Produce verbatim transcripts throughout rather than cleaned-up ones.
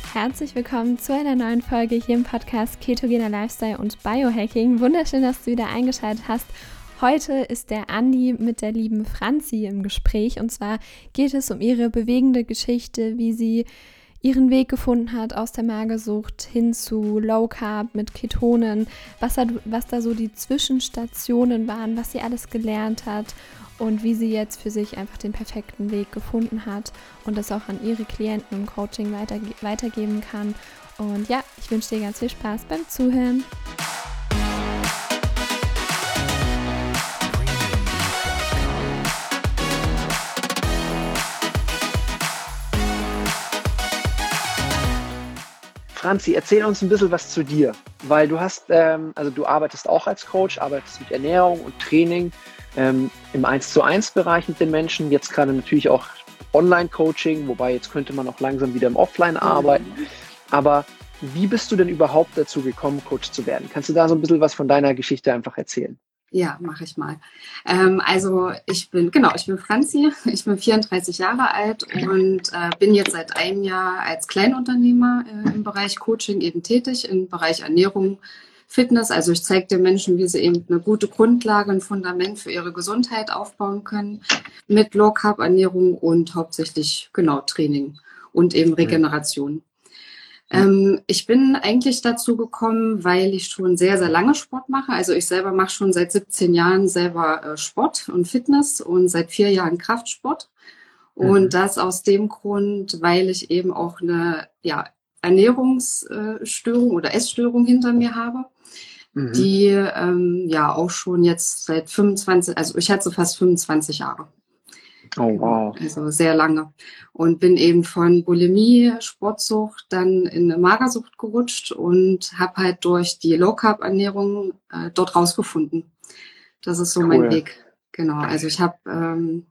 Herzlich willkommen zu einer neuen Folge hier im Podcast Ketogener Lifestyle und Biohacking. Wunderschön, dass du wieder eingeschaltet hast. Heute ist der Andi mit der lieben Franzi im Gespräch und zwar geht es um ihre bewegende Geschichte, wie sie ihren Weg gefunden hat aus der Magersucht hin zu Low Carb mit Ketonen, was da, was da so die Zwischenstationen waren, was sie alles gelernt hat und wie sie jetzt für sich einfach den perfekten Weg gefunden hat und das auch an ihre Klienten im Coaching weiterge- weitergeben kann. Und ja, ich wünsche dir ganz viel Spaß beim Zuhören. Franzi, erzähl uns ein bisschen was zu dir, weil du hast, ähm, also du arbeitest auch als Coach, arbeitest mit Ernährung und Training ähm, im eins zu eins Bereich mit den Menschen, jetzt gerade natürlich auch Online-Coaching, wobei jetzt könnte man auch langsam wieder im Offline arbeiten, aber wie bist du denn überhaupt dazu gekommen, Coach zu werden? Kannst du da so ein bisschen was von deiner Geschichte einfach erzählen? Ja, mache ich mal. Ähm, also ich bin, genau, ich bin Franzi, ich bin vierunddreißig Jahre alt und äh, bin jetzt seit einem Jahr als Kleinunternehmer äh, im Bereich Coaching eben tätig, im Bereich Ernährung, Fitness. Also ich zeige den Menschen, wie sie eben eine gute Grundlage, ein Fundament für ihre Gesundheit aufbauen können mit Low-Carb-Ernährung und hauptsächlich, genau, Training und eben Regeneration. Ähm, ich bin eigentlich dazu gekommen, weil ich schon sehr, sehr lange Sport mache. Also ich selber mache schon seit siebzehn Jahren selber äh, Sport und Fitness und seit vier Jahren Kraftsport. Und mhm. das aus dem Grund, weil ich eben auch eine ja, Ernährungsstörung oder Essstörung hinter mir habe, mhm. die ähm, ja auch schon jetzt seit fünfundzwanzig, also ich hatte so fast fünfundzwanzig Jahre. Oh, wow. Also sehr lange. Und bin eben von Bulimie, Sportsucht dann in eine Magersucht gerutscht und habe halt durch die Low-Carb-Ernährung äh, dort rausgefunden. Das ist so cool. Mein Weg. Genau, also ich habe ähm,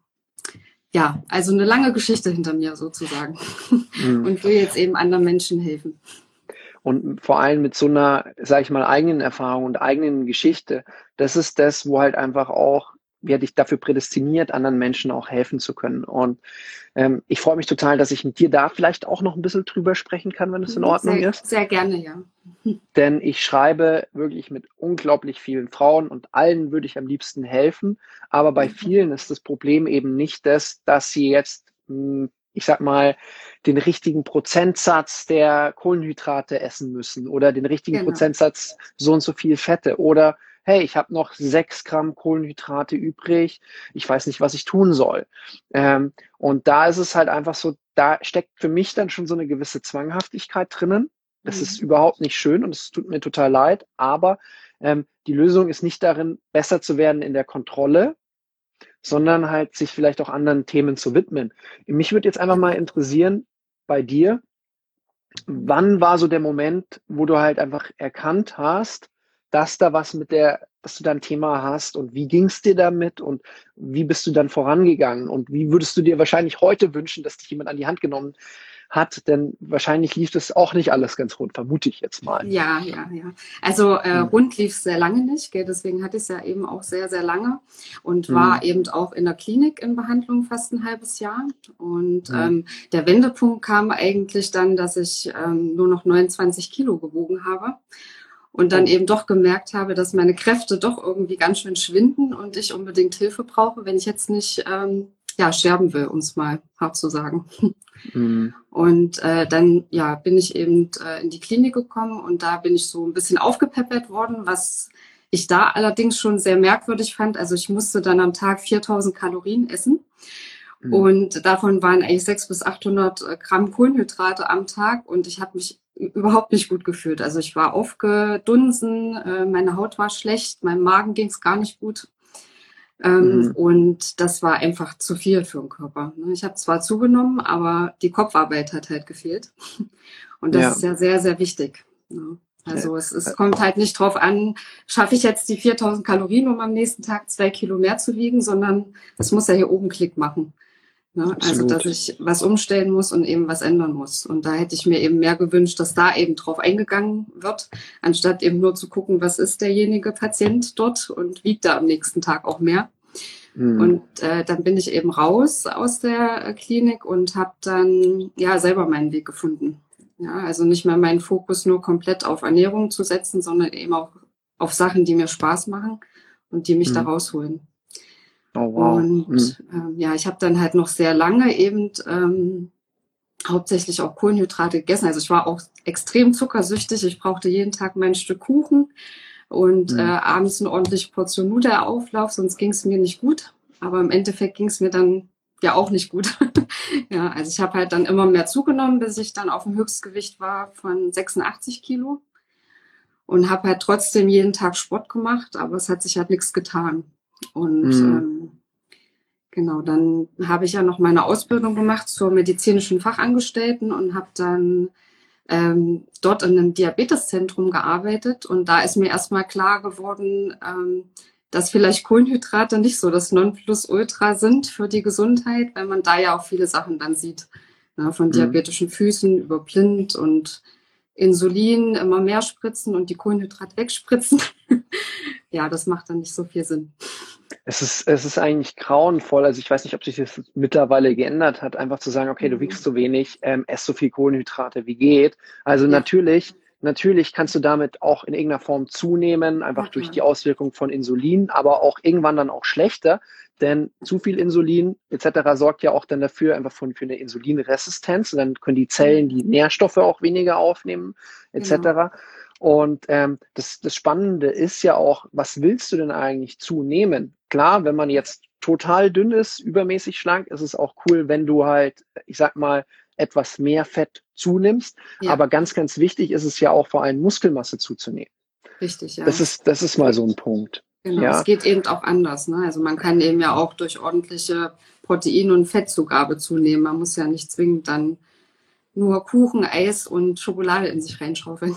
ja, also eine lange Geschichte hinter mir sozusagen mhm. und will jetzt eben anderen Menschen helfen. Und vor allem mit so einer, sag ich mal, eigenen Erfahrung und eigenen Geschichte, das ist das, wo halt einfach auch wie hat dich dafür prädestiniert, anderen Menschen auch helfen zu können. Und ähm, ich freue mich total, dass ich mit dir da vielleicht auch noch ein bisschen drüber sprechen kann, wenn es in Ordnung sehr, ist. Sehr gerne, ja. Denn ich schreibe wirklich mit unglaublich vielen Frauen und allen würde ich am liebsten helfen. Aber bei vielen ist das Problem eben nicht das, dass sie jetzt, ich sag mal, den richtigen Prozentsatz der Kohlenhydrate essen müssen oder den richtigen genau. Prozentsatz so und so viel Fette oder hey, ich habe noch sechs Gramm Kohlenhydrate übrig, ich weiß nicht, was ich tun soll. Ähm, und da ist es halt einfach so, da steckt für mich dann schon so eine gewisse Zwanghaftigkeit drinnen. Das mhm. ist überhaupt nicht schön und es tut mir total leid, aber ähm, die Lösung ist nicht darin, besser zu werden in der Kontrolle, sondern halt sich vielleicht auch anderen Themen zu widmen. Mich würde jetzt einfach mal interessieren, bei dir, wann war so der Moment, wo du halt einfach erkannt hast, dass da was mit der, dass du da ein Thema hast und wie ging es dir damit und wie bist du dann vorangegangen und wie würdest du dir wahrscheinlich heute wünschen, dass dich jemand an die Hand genommen hat, denn wahrscheinlich lief das auch nicht alles ganz rund, vermute ich jetzt mal. Ja, ja, ja. Also äh, rund lief es sehr lange nicht, gell? Deswegen hatte ich es ja eben auch sehr, sehr lange und war mhm. eben auch in der Klinik in Behandlung fast ein halbes Jahr. Und mhm. ähm, der Wendepunkt kam eigentlich dann, dass ich ähm, nur noch neunundzwanzig Kilo gewogen habe. Und dann oh. eben doch gemerkt habe, dass meine Kräfte doch irgendwie ganz schön schwinden und ich unbedingt Hilfe brauche, wenn ich jetzt nicht ähm, ja, sterben will, um es mal hart zu sagen. Mhm. Und äh, dann ja, bin ich eben äh, in die Klinik gekommen und da bin ich so ein bisschen aufgepäppelt worden, was ich da allerdings schon sehr merkwürdig fand. Also ich musste dann am Tag viertausend Kalorien essen. Mhm. Und davon waren eigentlich sechshundert bis achthundert Gramm Kohlenhydrate am Tag und ich habe mich überhaupt nicht gut gefühlt. Also ich war aufgedunsen, äh, meine Haut war schlecht, meinem Magen ging es gar nicht gut. Ähm, mhm. Und das war einfach zu viel für den Körper. Ich habe zwar zugenommen, aber die Kopfarbeit hat halt gefehlt. Und das ja. ist ja sehr, sehr wichtig. Also es, es kommt halt nicht drauf an, schaffe ich jetzt die viertausend Kalorien, um am nächsten Tag zwei Kilo mehr zu wiegen, sondern es muss ja hier oben Klick machen. Ne? Also, dass ich was umstellen muss und eben was ändern muss. Und da hätte ich mir eben mehr gewünscht, dass da eben drauf eingegangen wird, anstatt eben nur zu gucken, was ist derjenige Patient dort und wiegt da am nächsten Tag auch mehr. Mhm. Und äh, dann bin ich eben raus aus der Klinik und habe dann ja selber meinen Weg gefunden. Ja, also nicht mehr meinen Fokus nur komplett auf Ernährung zu setzen, sondern eben auch auf Sachen, die mir Spaß machen und die mich Mhm. da rausholen. Oh, wow. Mhm. Und ähm, ja, ich habe dann halt noch sehr lange eben ähm, hauptsächlich auch Kohlenhydrate gegessen. Also ich war auch extrem zuckersüchtig. Ich brauchte jeden Tag mein Stück Kuchen und Mhm. äh, abends eine ordentliche Portion Nudelauflauf, sonst ging es mir nicht gut. Aber im Endeffekt ging es mir dann ja auch nicht gut. Ja, also ich habe halt dann immer mehr zugenommen, bis ich dann auf dem Höchstgewicht war von sechsundachtzig Kilo und habe halt trotzdem jeden Tag Sport gemacht, aber es hat sich halt nichts getan. Und Mhm. ähm, genau, dann habe ich ja noch meine Ausbildung gemacht zur medizinischen Fachangestellten und habe dann ähm, dort in einem Diabeteszentrum gearbeitet. Und da ist mir erstmal klar geworden, ähm, dass vielleicht Kohlenhydrate nicht so das Nonplusultra sind für die Gesundheit, weil man da ja auch viele Sachen dann sieht. Ne, von Mhm. diabetischen Füßen über blind und Insulin immer mehr spritzen und die Kohlenhydrate wegspritzen. Ja, das macht dann nicht so viel Sinn. Es ist, es ist eigentlich grauenvoll. Also ich weiß nicht, ob sich das mittlerweile geändert hat, einfach zu sagen, okay, du wiegst zu wenig, ähm, ess so viel Kohlenhydrate wie geht. Also Ja. natürlich, natürlich kannst du damit auch in irgendeiner Form zunehmen, einfach Ja, durch klar. die Auswirkung von Insulin, aber auch irgendwann dann auch schlechter, denn zu viel Insulin et cetera sorgt ja auch dann dafür einfach von, für eine Insulinresistenz. Und dann können die Zellen die Nährstoffe auch weniger aufnehmen et cetera. Genau. Und ähm, das, das Spannende ist ja auch, was willst du denn eigentlich zunehmen? Klar, wenn man jetzt total dünn ist, übermäßig schlank, ist es auch cool, wenn du halt, ich sag mal, etwas mehr Fett zunimmst. Ja, Aber ganz, ganz wichtig ist es ja auch vor allem Muskelmasse zuzunehmen. richtig, ja. Das ist, das ist mal so ein Punkt. Genau, Ja, es geht eben auch anders. Ne? Also man kann eben ja auch durch ordentliche Protein- und Fettzugabe zunehmen. Man muss ja nicht zwingend dann nur Kuchen, Eis und Schokolade in sich reinschaufeln.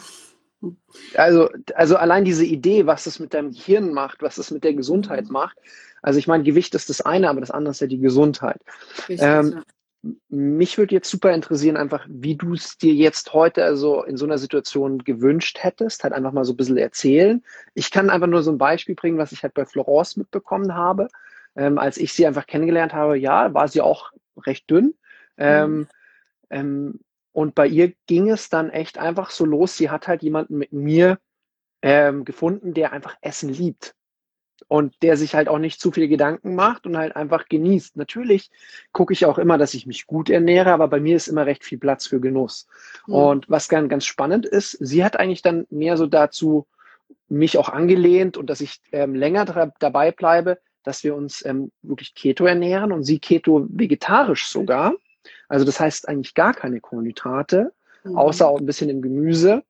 also, also allein diese Idee, was das mit deinem Gehirn macht, was das mit der Gesundheit macht. Also ich meine, Gewicht ist das eine, aber das andere ist ja die Gesundheit. Richtig, Ähm, ja. Mich würde jetzt super interessieren, einfach, wie du es dir jetzt heute also in so einer Situation gewünscht hättest, halt einfach mal so ein bisschen erzählen. Ich kann einfach nur so ein Beispiel bringen, was ich halt bei Florence mitbekommen habe. Ähm, als ich sie einfach kennengelernt habe, ja, war sie auch recht dünn. Mhm. Ähm, ähm, und bei ihr ging es dann echt einfach so los. Sie hat halt jemanden mit mir ähm, gefunden, der einfach Essen liebt und der sich halt auch nicht zu viel Gedanken macht und halt einfach genießt. Natürlich gucke ich auch immer, dass ich mich gut ernähre, aber bei mir ist immer recht viel Platz für Genuss. Mhm. Und was ganz, ganz spannend ist, sie hat eigentlich dann mehr so dazu mich auch angelehnt und dass ich ähm, länger dra- dabei bleibe, dass wir uns ähm, wirklich Keto ernähren und sie Keto vegetarisch sogar. Also das heißt eigentlich gar keine Kohlenhydrate, außer Mhm. auch ein bisschen im Gemüse.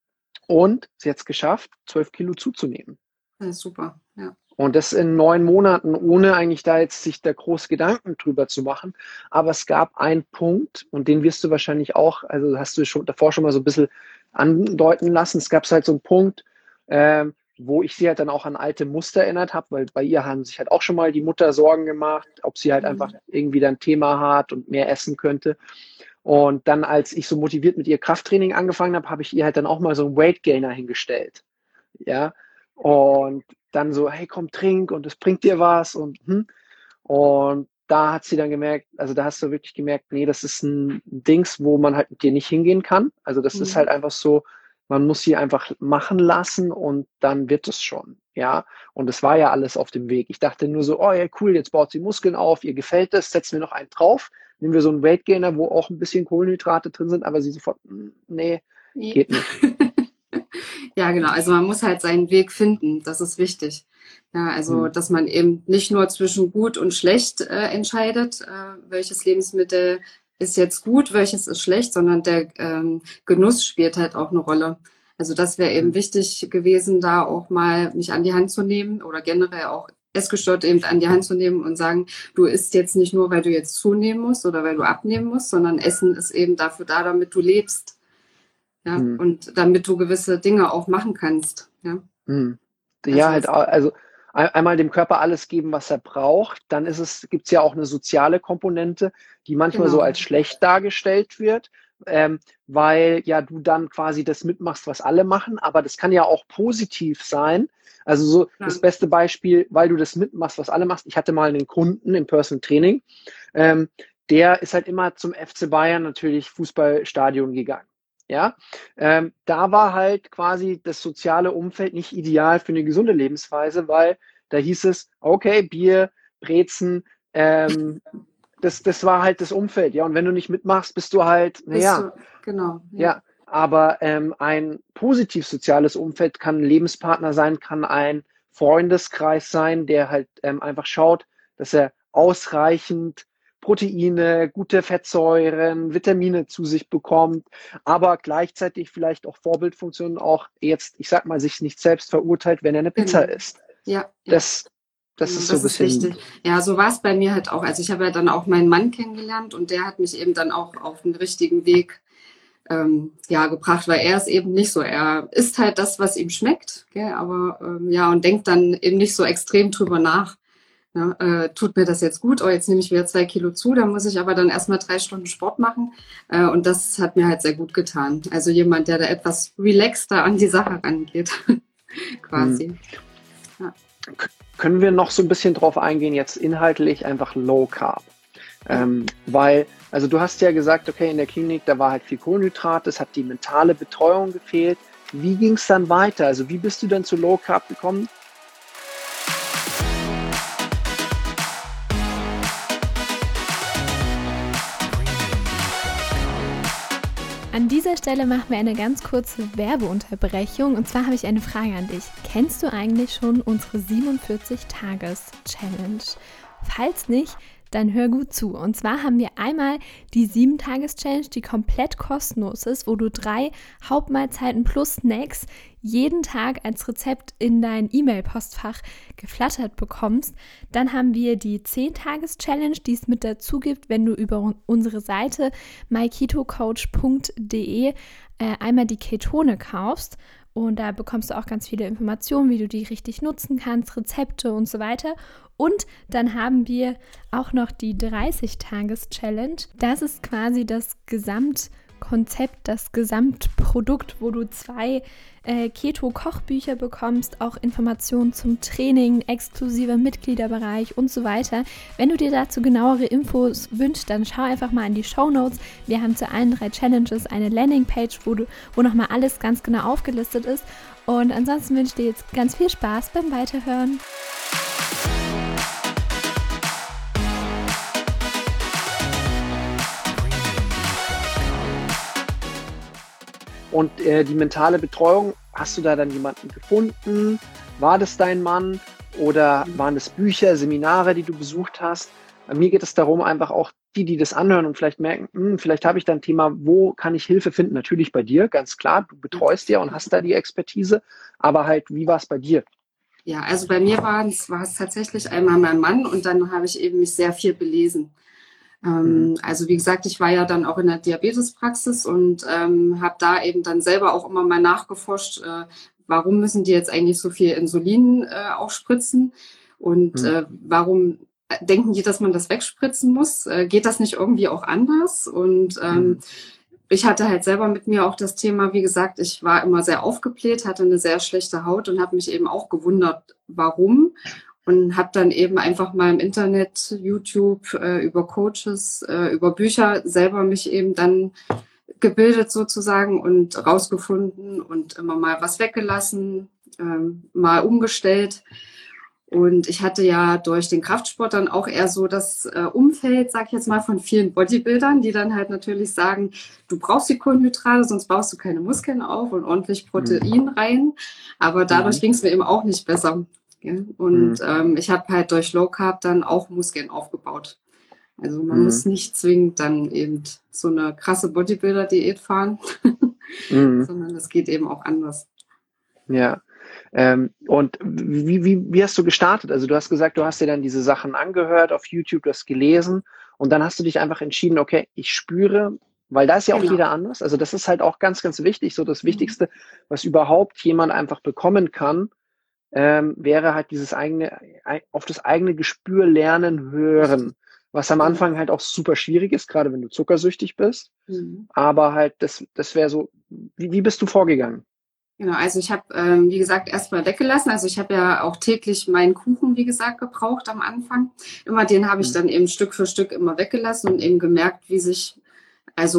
Und sie hat es geschafft, zwölf Kilo zuzunehmen. Ja, super, ja. Und das in neun Monaten, ohne eigentlich da jetzt sich da groß Gedanken drüber zu machen. Aber es gab einen Punkt, und den wirst du wahrscheinlich auch, also hast du schon davor schon mal so ein bisschen andeuten lassen. Es gab halt so einen Punkt, ähm, wo ich sie halt dann auch an alte Muster erinnert habe, weil bei ihr haben sich halt auch schon mal die Mutter Sorgen gemacht, ob sie halt einfach Mhm. irgendwie dann ein Thema hat und mehr essen könnte. Und dann, als ich so motiviert mit ihr Krafttraining angefangen habe, habe ich ihr halt dann auch mal so einen Weight Gainer hingestellt. Ja, und dann so, hey, komm, trink und es bringt dir was und hm. Und da hat sie dann gemerkt, also da hast du wirklich gemerkt, nee, das ist ein Dings, wo man halt mit dir nicht hingehen kann. Also das ist halt Mhm. einfach so, man muss sie einfach machen lassen und dann wird es schon, ja. Und es war ja alles auf dem Weg. Ich dachte nur so, oh ja, cool, jetzt baut sie Muskeln auf, ihr gefällt das, setzen wir noch einen drauf, nehmen wir so einen Weight Gainer, wo auch ein bisschen Kohlenhydrate drin sind, aber sie sofort, nee, Nee. geht nicht. Ja, genau. Also man muss halt seinen Weg finden. Das ist wichtig. Ja, also Hm. dass man eben nicht nur zwischen gut und schlecht äh, entscheidet, äh, welches Lebensmittel ist jetzt gut, welches ist schlecht, sondern der ähm, Genuss spielt halt auch eine Rolle. Also das wäre eben Hm. wichtig gewesen, da auch mal mich an die Hand zu nehmen oder generell auch Essgestörte eben an die Hand zu nehmen und sagen, du isst jetzt nicht nur, weil du jetzt zunehmen musst oder weil du abnehmen musst, sondern Essen ist eben dafür da, damit du lebst. Ja, Hm. und damit du gewisse Dinge auch machen kannst. Ja, Hm. Ja, also halt, es, au- also ein- einmal dem Körper alles geben, was er braucht. Dann ist es, gibt's ja auch eine soziale Komponente, die manchmal so genau. als schlecht dargestellt wird, ähm, weil ja du dann quasi das mitmachst, was alle machen. Aber das kann ja auch positiv sein. Also so das Ja. beste Beispiel, weil du das mitmachst, was alle machst. Ich hatte mal einen Kunden im Personal Training, ähm, der ist halt immer zum F C Bayern natürlich Fußballstadion gegangen. Ja, ähm, da war halt quasi das soziale Umfeld nicht ideal für eine gesunde Lebensweise, weil da hieß es, okay, Bier, Brezen, ähm, das, das war halt das Umfeld, ja. Und wenn du nicht mitmachst, bist du halt, Bist naja, du, genau, ja. ja. Aber ähm, ein positiv soziales Umfeld kann ein Lebenspartner sein, kann ein Freundeskreis sein, der halt ähm, einfach schaut, dass er ausreichend Proteine, gute Fettsäuren, Vitamine zu sich bekommt, aber gleichzeitig vielleicht auch Vorbildfunktionen, auch jetzt, ich sag mal, sich nicht selbst verurteilt, wenn er eine Pizza Genau. isst. Ja, ja. Das, das Genau, ist so ein das ist bisschen. wichtig. Ja, so war es bei mir halt auch. Also ich habe ja dann auch meinen Mann kennengelernt und der hat mich eben dann auch auf den richtigen Weg ähm, ja, gebracht, weil er ist eben nicht so. Er isst halt das, was ihm schmeckt, gell, aber ähm, ja, und denkt dann eben nicht so extrem drüber nach. Ja, äh, tut mir das jetzt gut? Oh, jetzt nehme ich wieder zwei Kilo zu, dann muss ich aber dann erstmal drei Stunden Sport machen. Äh, und das hat mir halt sehr gut getan. Also jemand, der da etwas relaxter an die Sache rangeht, quasi. Hm. Ja. Können wir noch so ein bisschen drauf eingehen, jetzt inhaltlich einfach Low Carb? Ähm, weil, also du hast ja gesagt, okay, in der Klinik, da war halt viel Kohlenhydrat, es hat die mentale Betreuung gefehlt. Wie ging es dann weiter? Also wie bist du dann zu Low Carb gekommen? An dieser Stelle machen wir eine ganz kurze Werbeunterbrechung. Und zwar habe ich eine Frage an dich. Kennst du eigentlich schon unsere siebenundvierzig-Tages-Challenge? Falls nicht, dann hör gut zu. Und zwar haben wir einmal die sieben-Tages-Challenge, die komplett kostenlos ist, wo du drei Hauptmahlzeiten plus Snacks jeden Tag als Rezept in dein E-Mail-Postfach geflattert bekommst. Dann haben wir die zehn-Tages-Challenge, die es mit dazu gibt, wenn du über unsere Seite my keto coach punkt de äh, einmal die Ketone kaufst. Und da bekommst du auch ganz viele Informationen, wie du die richtig nutzen kannst, Rezepte und so weiter. Und dann haben wir auch noch die dreißig-Tages-Challenge. Das ist quasi das Gesamtkonzept, das Gesamtprodukt, wo du zwei äh, Keto-Kochbücher bekommst, auch Informationen zum Training, exklusiver Mitgliederbereich und so weiter. Wenn du dir dazu genauere Infos wünschst, dann schau einfach mal in die Shownotes. Wir haben zu allen drei Challenges eine Landingpage, wo, du, wo nochmal alles ganz genau aufgelistet ist. Und ansonsten wünsche ich dir jetzt ganz viel Spaß beim Weiterhören. Und äh, die mentale Betreuung, hast du da dann jemanden gefunden? War das dein Mann oder waren das Bücher, Seminare, die du besucht hast? Bei mir geht es darum, einfach auch die, die das anhören und vielleicht merken, hm, vielleicht habe ich da ein Thema, wo kann ich Hilfe finden? Natürlich bei dir, ganz klar, du betreust ja und hast da die Expertise, aber halt, wie war es bei dir? Ja, also bei mir war es, war es tatsächlich einmal mein Mann und dann habe ich eben mich sehr viel belesen. Mhm. Also wie gesagt, ich war ja dann auch in der Diabetespraxis und ähm, habe da eben dann selber auch immer mal nachgeforscht, äh, warum müssen die jetzt eigentlich so viel Insulin äh, auch spritzen und mhm. äh, warum denken die, dass man das wegspritzen muss? Äh, geht das nicht irgendwie auch anders? Und ähm, mhm. ich hatte halt selber mit mir auch das Thema, wie gesagt, ich war immer sehr aufgebläht, hatte eine sehr schlechte Haut und habe mich eben auch gewundert, warum. Und habe dann eben einfach mal im Internet, YouTube, äh, über Coaches, äh, über Bücher selber mich eben dann gebildet sozusagen und rausgefunden und immer mal was weggelassen, ähm, mal umgestellt. Und ich hatte ja durch den Kraftsport dann auch eher so das äh, Umfeld, sag ich jetzt mal, von vielen Bodybuildern, die dann halt natürlich sagen, du brauchst die Kohlenhydrate, sonst baust du keine Muskeln auf und ordentlich Protein rein. Aber dadurch mhm. ging es mir eben auch nicht besser. Und mhm. ähm, ich habe halt durch Low Carb dann auch Muskeln aufgebaut. Also man mhm. muss nicht zwingend dann eben so eine krasse Bodybuilder-Diät fahren, mhm. sondern es geht eben auch anders. Ja, ähm, und wie, wie, wie hast du gestartet? Also du hast gesagt, du hast dir dann diese Sachen angehört auf YouTube, du hast gelesen und dann hast du dich einfach entschieden, okay, ich spüre, weil da ist ja auch genau. jeder anders. Also das ist halt auch ganz, ganz wichtig. So das mhm. Wichtigste, was überhaupt jemand einfach bekommen kann, Ähm, wäre halt dieses eigene, auf das eigene Gespür lernen, hören, was am Anfang halt auch super schwierig ist, gerade wenn du zuckersüchtig bist, mhm. aber halt das, das wäre so, wie, wie bist du vorgegangen? Genau, also ich habe, ähm, wie gesagt, erstmal weggelassen, also ich habe ja auch täglich meinen Kuchen, wie gesagt, gebraucht am Anfang, immer den habe ich mhm. dann eben Stück für Stück immer weggelassen und eben gemerkt, wie sich, also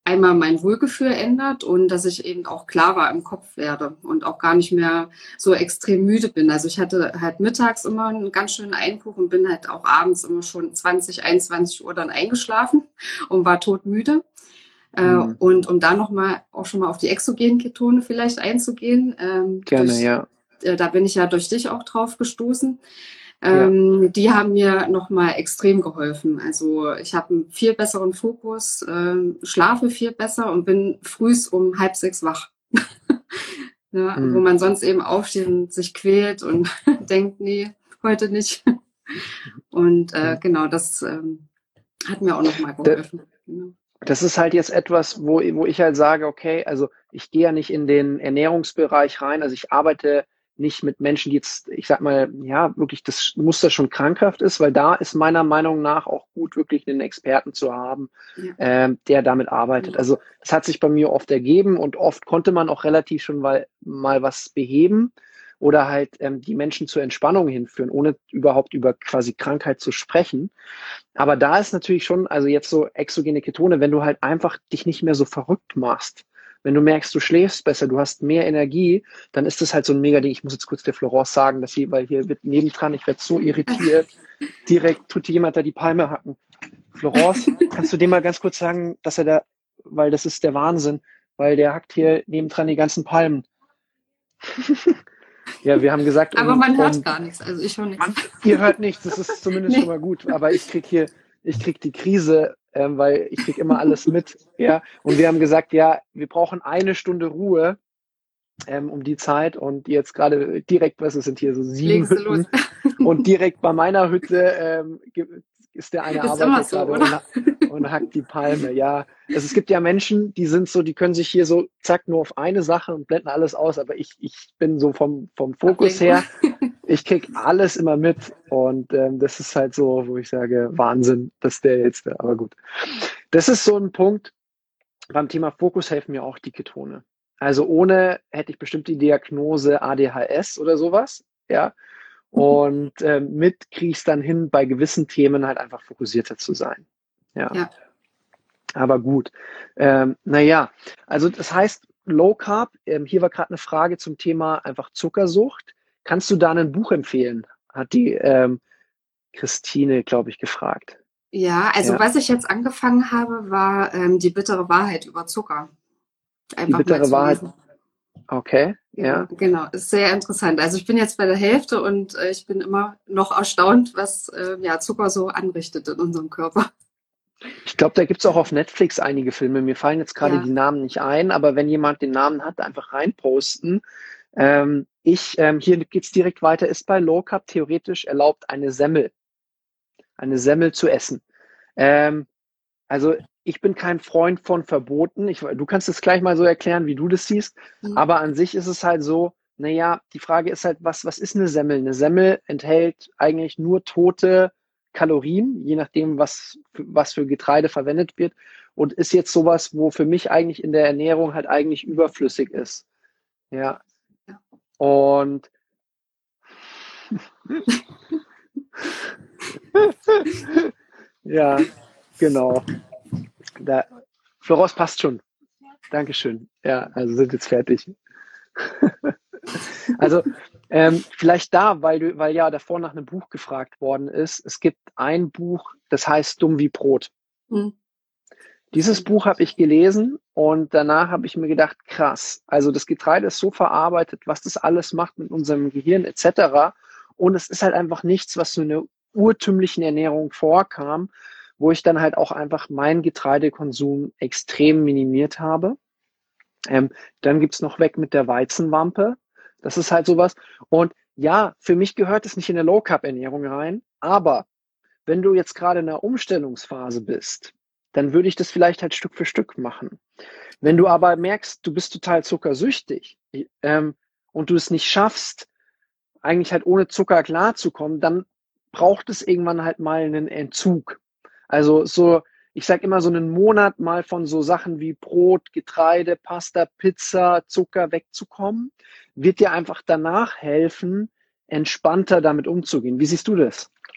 einmal mein Wohlgefühl ändert und dass ich eben auch klarer im Kopf werde und auch gar nicht mehr so extrem müde bin. Also ich hatte halt mittags immer einen ganz schönen Einbruch und bin halt auch abends immer schon zwanzig, einundzwanzig Uhr dann eingeschlafen und war todmüde. Mhm. Äh, und um da nochmal auch schon mal auf die exogenen Ketone vielleicht einzugehen. Ähm, Gerne, durch, ja. Äh, da bin ich ja durch dich auch drauf gestoßen. Ähm, ja. Die haben mir nochmal extrem geholfen. Also ich habe einen viel besseren Fokus, ähm, schlafe viel besser und bin frühs um halb sechs wach. Ja, mhm. Wo man sonst eben aufsteht und sich quält und denkt, nee, heute nicht. Und äh, genau, das ähm, hat mir auch nochmal geholfen. Genau. Das ist halt jetzt etwas, wo, wo ich halt sage, okay, also ich gehe ja nicht in den Ernährungsbereich rein, also ich arbeite nicht mit Menschen, die jetzt, ich sag mal, ja, wirklich das Muster schon krankhaft ist, weil da ist meiner Meinung nach auch gut, wirklich einen Experten zu haben, ja. ähm, der damit arbeitet. Ja. Also das hat sich bei mir oft ergeben und oft konnte man auch relativ schon mal, mal was beheben oder halt ähm, die Menschen zur Entspannung hinführen, ohne überhaupt über quasi Krankheit zu sprechen. Aber da ist natürlich schon, also jetzt so exogene Ketone, wenn du halt einfach dich nicht mehr so verrückt machst, wenn du merkst, du schläfst besser, du hast mehr Energie, dann ist das halt so ein Mega-Ding. Ich muss jetzt kurz der Florence sagen, dass sie, weil hier wird nebendran, ich werde so irritiert, direkt tut jemand da die Palme hacken. Florence, kannst du dem mal ganz kurz sagen, dass er da, weil das ist der Wahnsinn, weil der hackt hier nebendran die ganzen Palmen. Ja, wir haben gesagt... Aber um, man hört um, gar nichts, also ich höre nichts. Man, ihr hört nichts, das ist zumindest nee. schon mal gut, aber ich krieg hier, ich krieg die Krise, ähm, weil ich krieg immer alles mit, ja, und wir haben gesagt, ja, wir brauchen eine Stunde Ruhe ähm, um die Zeit und jetzt gerade direkt, was es sind hier so sieben Legst Hütten und direkt bei meiner Hütte ähm, ist der eine ist Arbeiter so, gerade und, und hackt die Palme, ja. Also es gibt ja Menschen, die sind so, die können sich hier so zack nur auf eine Sache und blenden alles aus, aber ich, ich bin so vom, vom Fokus her, ich krieg alles immer mit und ähm, das ist halt so, wo ich sage, Wahnsinn, dass der jetzt, aber gut. Das ist so ein Punkt, beim Thema Fokus helfen mir auch die Ketone. Also ohne hätte ich bestimmt die Diagnose A D H S oder sowas, ja. Und ähm, mit kriege ich es dann hin, bei gewissen Themen halt einfach fokussierter zu sein. Ja. ja. Aber gut. Ähm, naja, also das heißt, Low Carb, ähm, hier war gerade eine Frage zum Thema einfach Zuckersucht. Kannst du da ein Buch empfehlen? Hat die ähm, Christine, glaube ich, gefragt. Ja, also ja. was ich jetzt angefangen habe, war ähm, die bittere Wahrheit über Zucker. Einfach die bittere Wahrheit. Okay, ja. ja. Genau, ist sehr interessant. Also ich bin jetzt bei der Hälfte und äh, ich bin immer noch erstaunt, was äh, ja, Zucker so anrichtet in unserem Körper. Ich glaube, da gibt es auch auf Netflix einige Filme. Mir fallen jetzt gerade ja. die Namen nicht ein, aber wenn jemand den Namen hat, einfach reinposten. Ähm, ich, ähm, hier geht's direkt weiter, ist bei Low Carb theoretisch erlaubt, eine Semmel, eine Semmel zu essen. Ähm, also ich bin kein Freund von Verboten. Ich, du kannst es gleich mal so erklären, wie du das siehst. Mhm. Aber an sich ist es halt so, naja, die Frage ist halt, was, was ist eine Semmel? Eine Semmel enthält eigentlich nur tote Kalorien, je nachdem, was, was für Getreide verwendet wird. Und ist jetzt sowas, wo für mich eigentlich in der Ernährung halt eigentlich überflüssig ist. Ja. Und ja, genau. Da, Florence passt schon. Dankeschön. Ja, also sind jetzt fertig. Also ähm, vielleicht da, weil du, weil ja davor nach einem Buch gefragt worden ist. Es gibt ein Buch, das heißt Dumm wie Brot. Mhm. Dieses Buch habe ich gelesen und danach habe ich mir gedacht, krass, also das Getreide ist so verarbeitet, was das alles macht mit unserem Gehirn et cetera. Und es ist halt einfach nichts, was so in einer urtümlichen Ernährung vorkam, wo ich dann halt auch einfach meinen Getreidekonsum extrem minimiert habe. Ähm, dann gibt's noch weg mit der Weizenwampe. Das ist halt sowas. Und ja, für mich gehört es nicht in eine Low-Carb-Ernährung rein, aber wenn du jetzt gerade in einer Umstellungsphase bist, dann würde ich das vielleicht halt Stück für Stück machen. Wenn du aber merkst, du bist total zuckersüchtig ähm, und du es nicht schaffst, eigentlich halt ohne Zucker klarzukommen, dann braucht es irgendwann halt mal einen Entzug. Also so, ich sage immer so einen Monat mal von so Sachen wie Brot, Getreide, Pasta, Pizza, Zucker wegzukommen, wird dir einfach danach helfen, entspannter damit umzugehen. Wie siehst du das?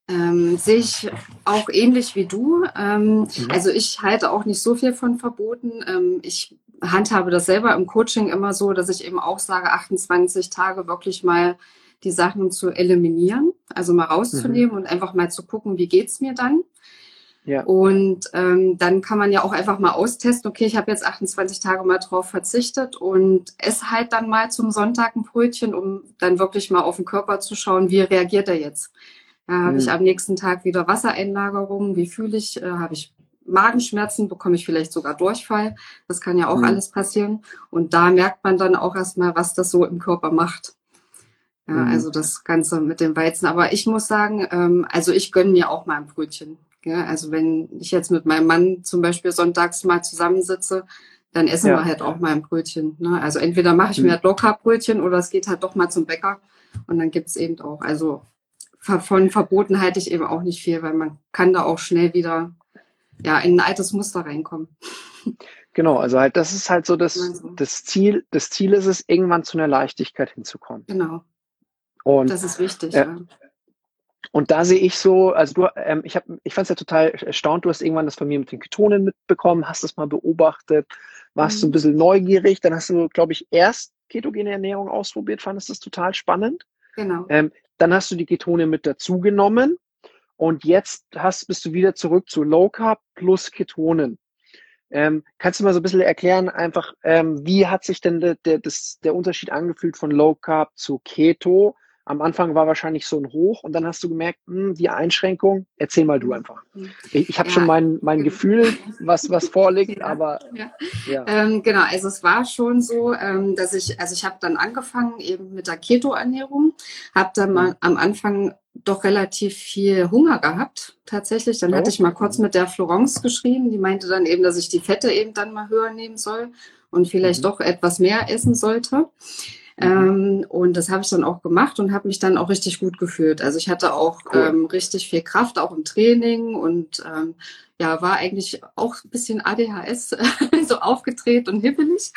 Ähm, sehe ich auch ähnlich wie du. Ähm, Mhm. Also ich halte auch nicht so viel von Verboten. Ähm, ich handhabe das selber im Coaching immer so, dass ich eben auch sage, achtundzwanzig Tage wirklich mal die Sachen zu eliminieren, also mal rauszunehmen Mhm. und einfach mal zu gucken, wie geht's mir dann. Ja. Und ähm, dann kann man ja auch einfach mal austesten, okay, ich habe jetzt achtundzwanzig Tage mal drauf verzichtet und esse halt dann mal zum Sonntag ein Brötchen, um dann wirklich mal auf den Körper zu schauen, wie reagiert er jetzt. Ja, habe ich Mhm. am nächsten Tag wieder Wassereinlagerung, wie fühle ich, äh, habe ich Magenschmerzen, bekomme ich vielleicht sogar Durchfall. Das kann ja auch Mhm. alles passieren. Und da merkt man dann auch erstmal, was das so im Körper macht. Ja, Mhm. also das Ganze mit dem Weizen. Aber ich muss sagen, ähm, also ich gönne mir auch mal ein Brötchen. Ja, also wenn ich jetzt mit meinem Mann zum Beispiel sonntags mal zusammensitze, dann essen Ja. wir halt auch mal ein Brötchen. Ne? Also entweder mache ich mir Mhm. halt Low-Carb-Brötchen oder es geht halt doch mal zum Bäcker. Und dann gibt's eben auch, also von Verboten halte ich eben auch nicht viel, weil man kann da auch schnell wieder ja, in ein altes Muster reinkommen. Genau, also halt, das ist halt so das, Also, das Ziel, das Ziel ist es, irgendwann zu einer Leichtigkeit hinzukommen. genau, Und, das ist wichtig. äh, Ja. und da sehe ich so, also du, ähm, ich habe, ich fand es ja total erstaunt, du hast irgendwann das von mir mit den Ketonen mitbekommen, hast das mal beobachtet, warst so ein Mhm. bisschen neugierig, dann hast du, glaube ich, erst ketogene Ernährung ausprobiert, fandest das total spannend. Genau. Ähm, dann hast du die Ketone mit dazu genommen und jetzt hast, bist du wieder zurück zu Low Carb plus Ketonen. Ähm, kannst du mal so ein bisschen erklären, einfach, ähm, wie hat sich denn der, der, das, der Unterschied angefühlt von Low Carb zu Keto? Am Anfang war wahrscheinlich so ein Hoch und dann hast du gemerkt, hm, die Einschränkung, erzähl mal du einfach. Ich, ich habe schon Ja, mein, mein genau. Gefühl, was, was vorliegt, Ja, aber ja. ja. Ähm, genau, also es war schon so, ähm, dass ich, also ich habe dann angefangen eben mit der Keto-Ernährung, habe dann Hm. mal am Anfang doch relativ viel Hunger gehabt, tatsächlich. Dann hatte Oh. ich mal kurz Mhm. mit der Florence geschrieben, die meinte dann eben, dass ich die Fette eben dann mal höher nehmen soll und vielleicht Mhm. doch etwas mehr essen sollte. Mhm. Ähm, und das habe ich dann auch gemacht und habe mich dann auch richtig gut gefühlt. Also ich hatte auch Cool. ähm, richtig viel Kraft, auch im Training und ähm, ja, war eigentlich auch ein bisschen A D H S, so aufgedreht und hippelig.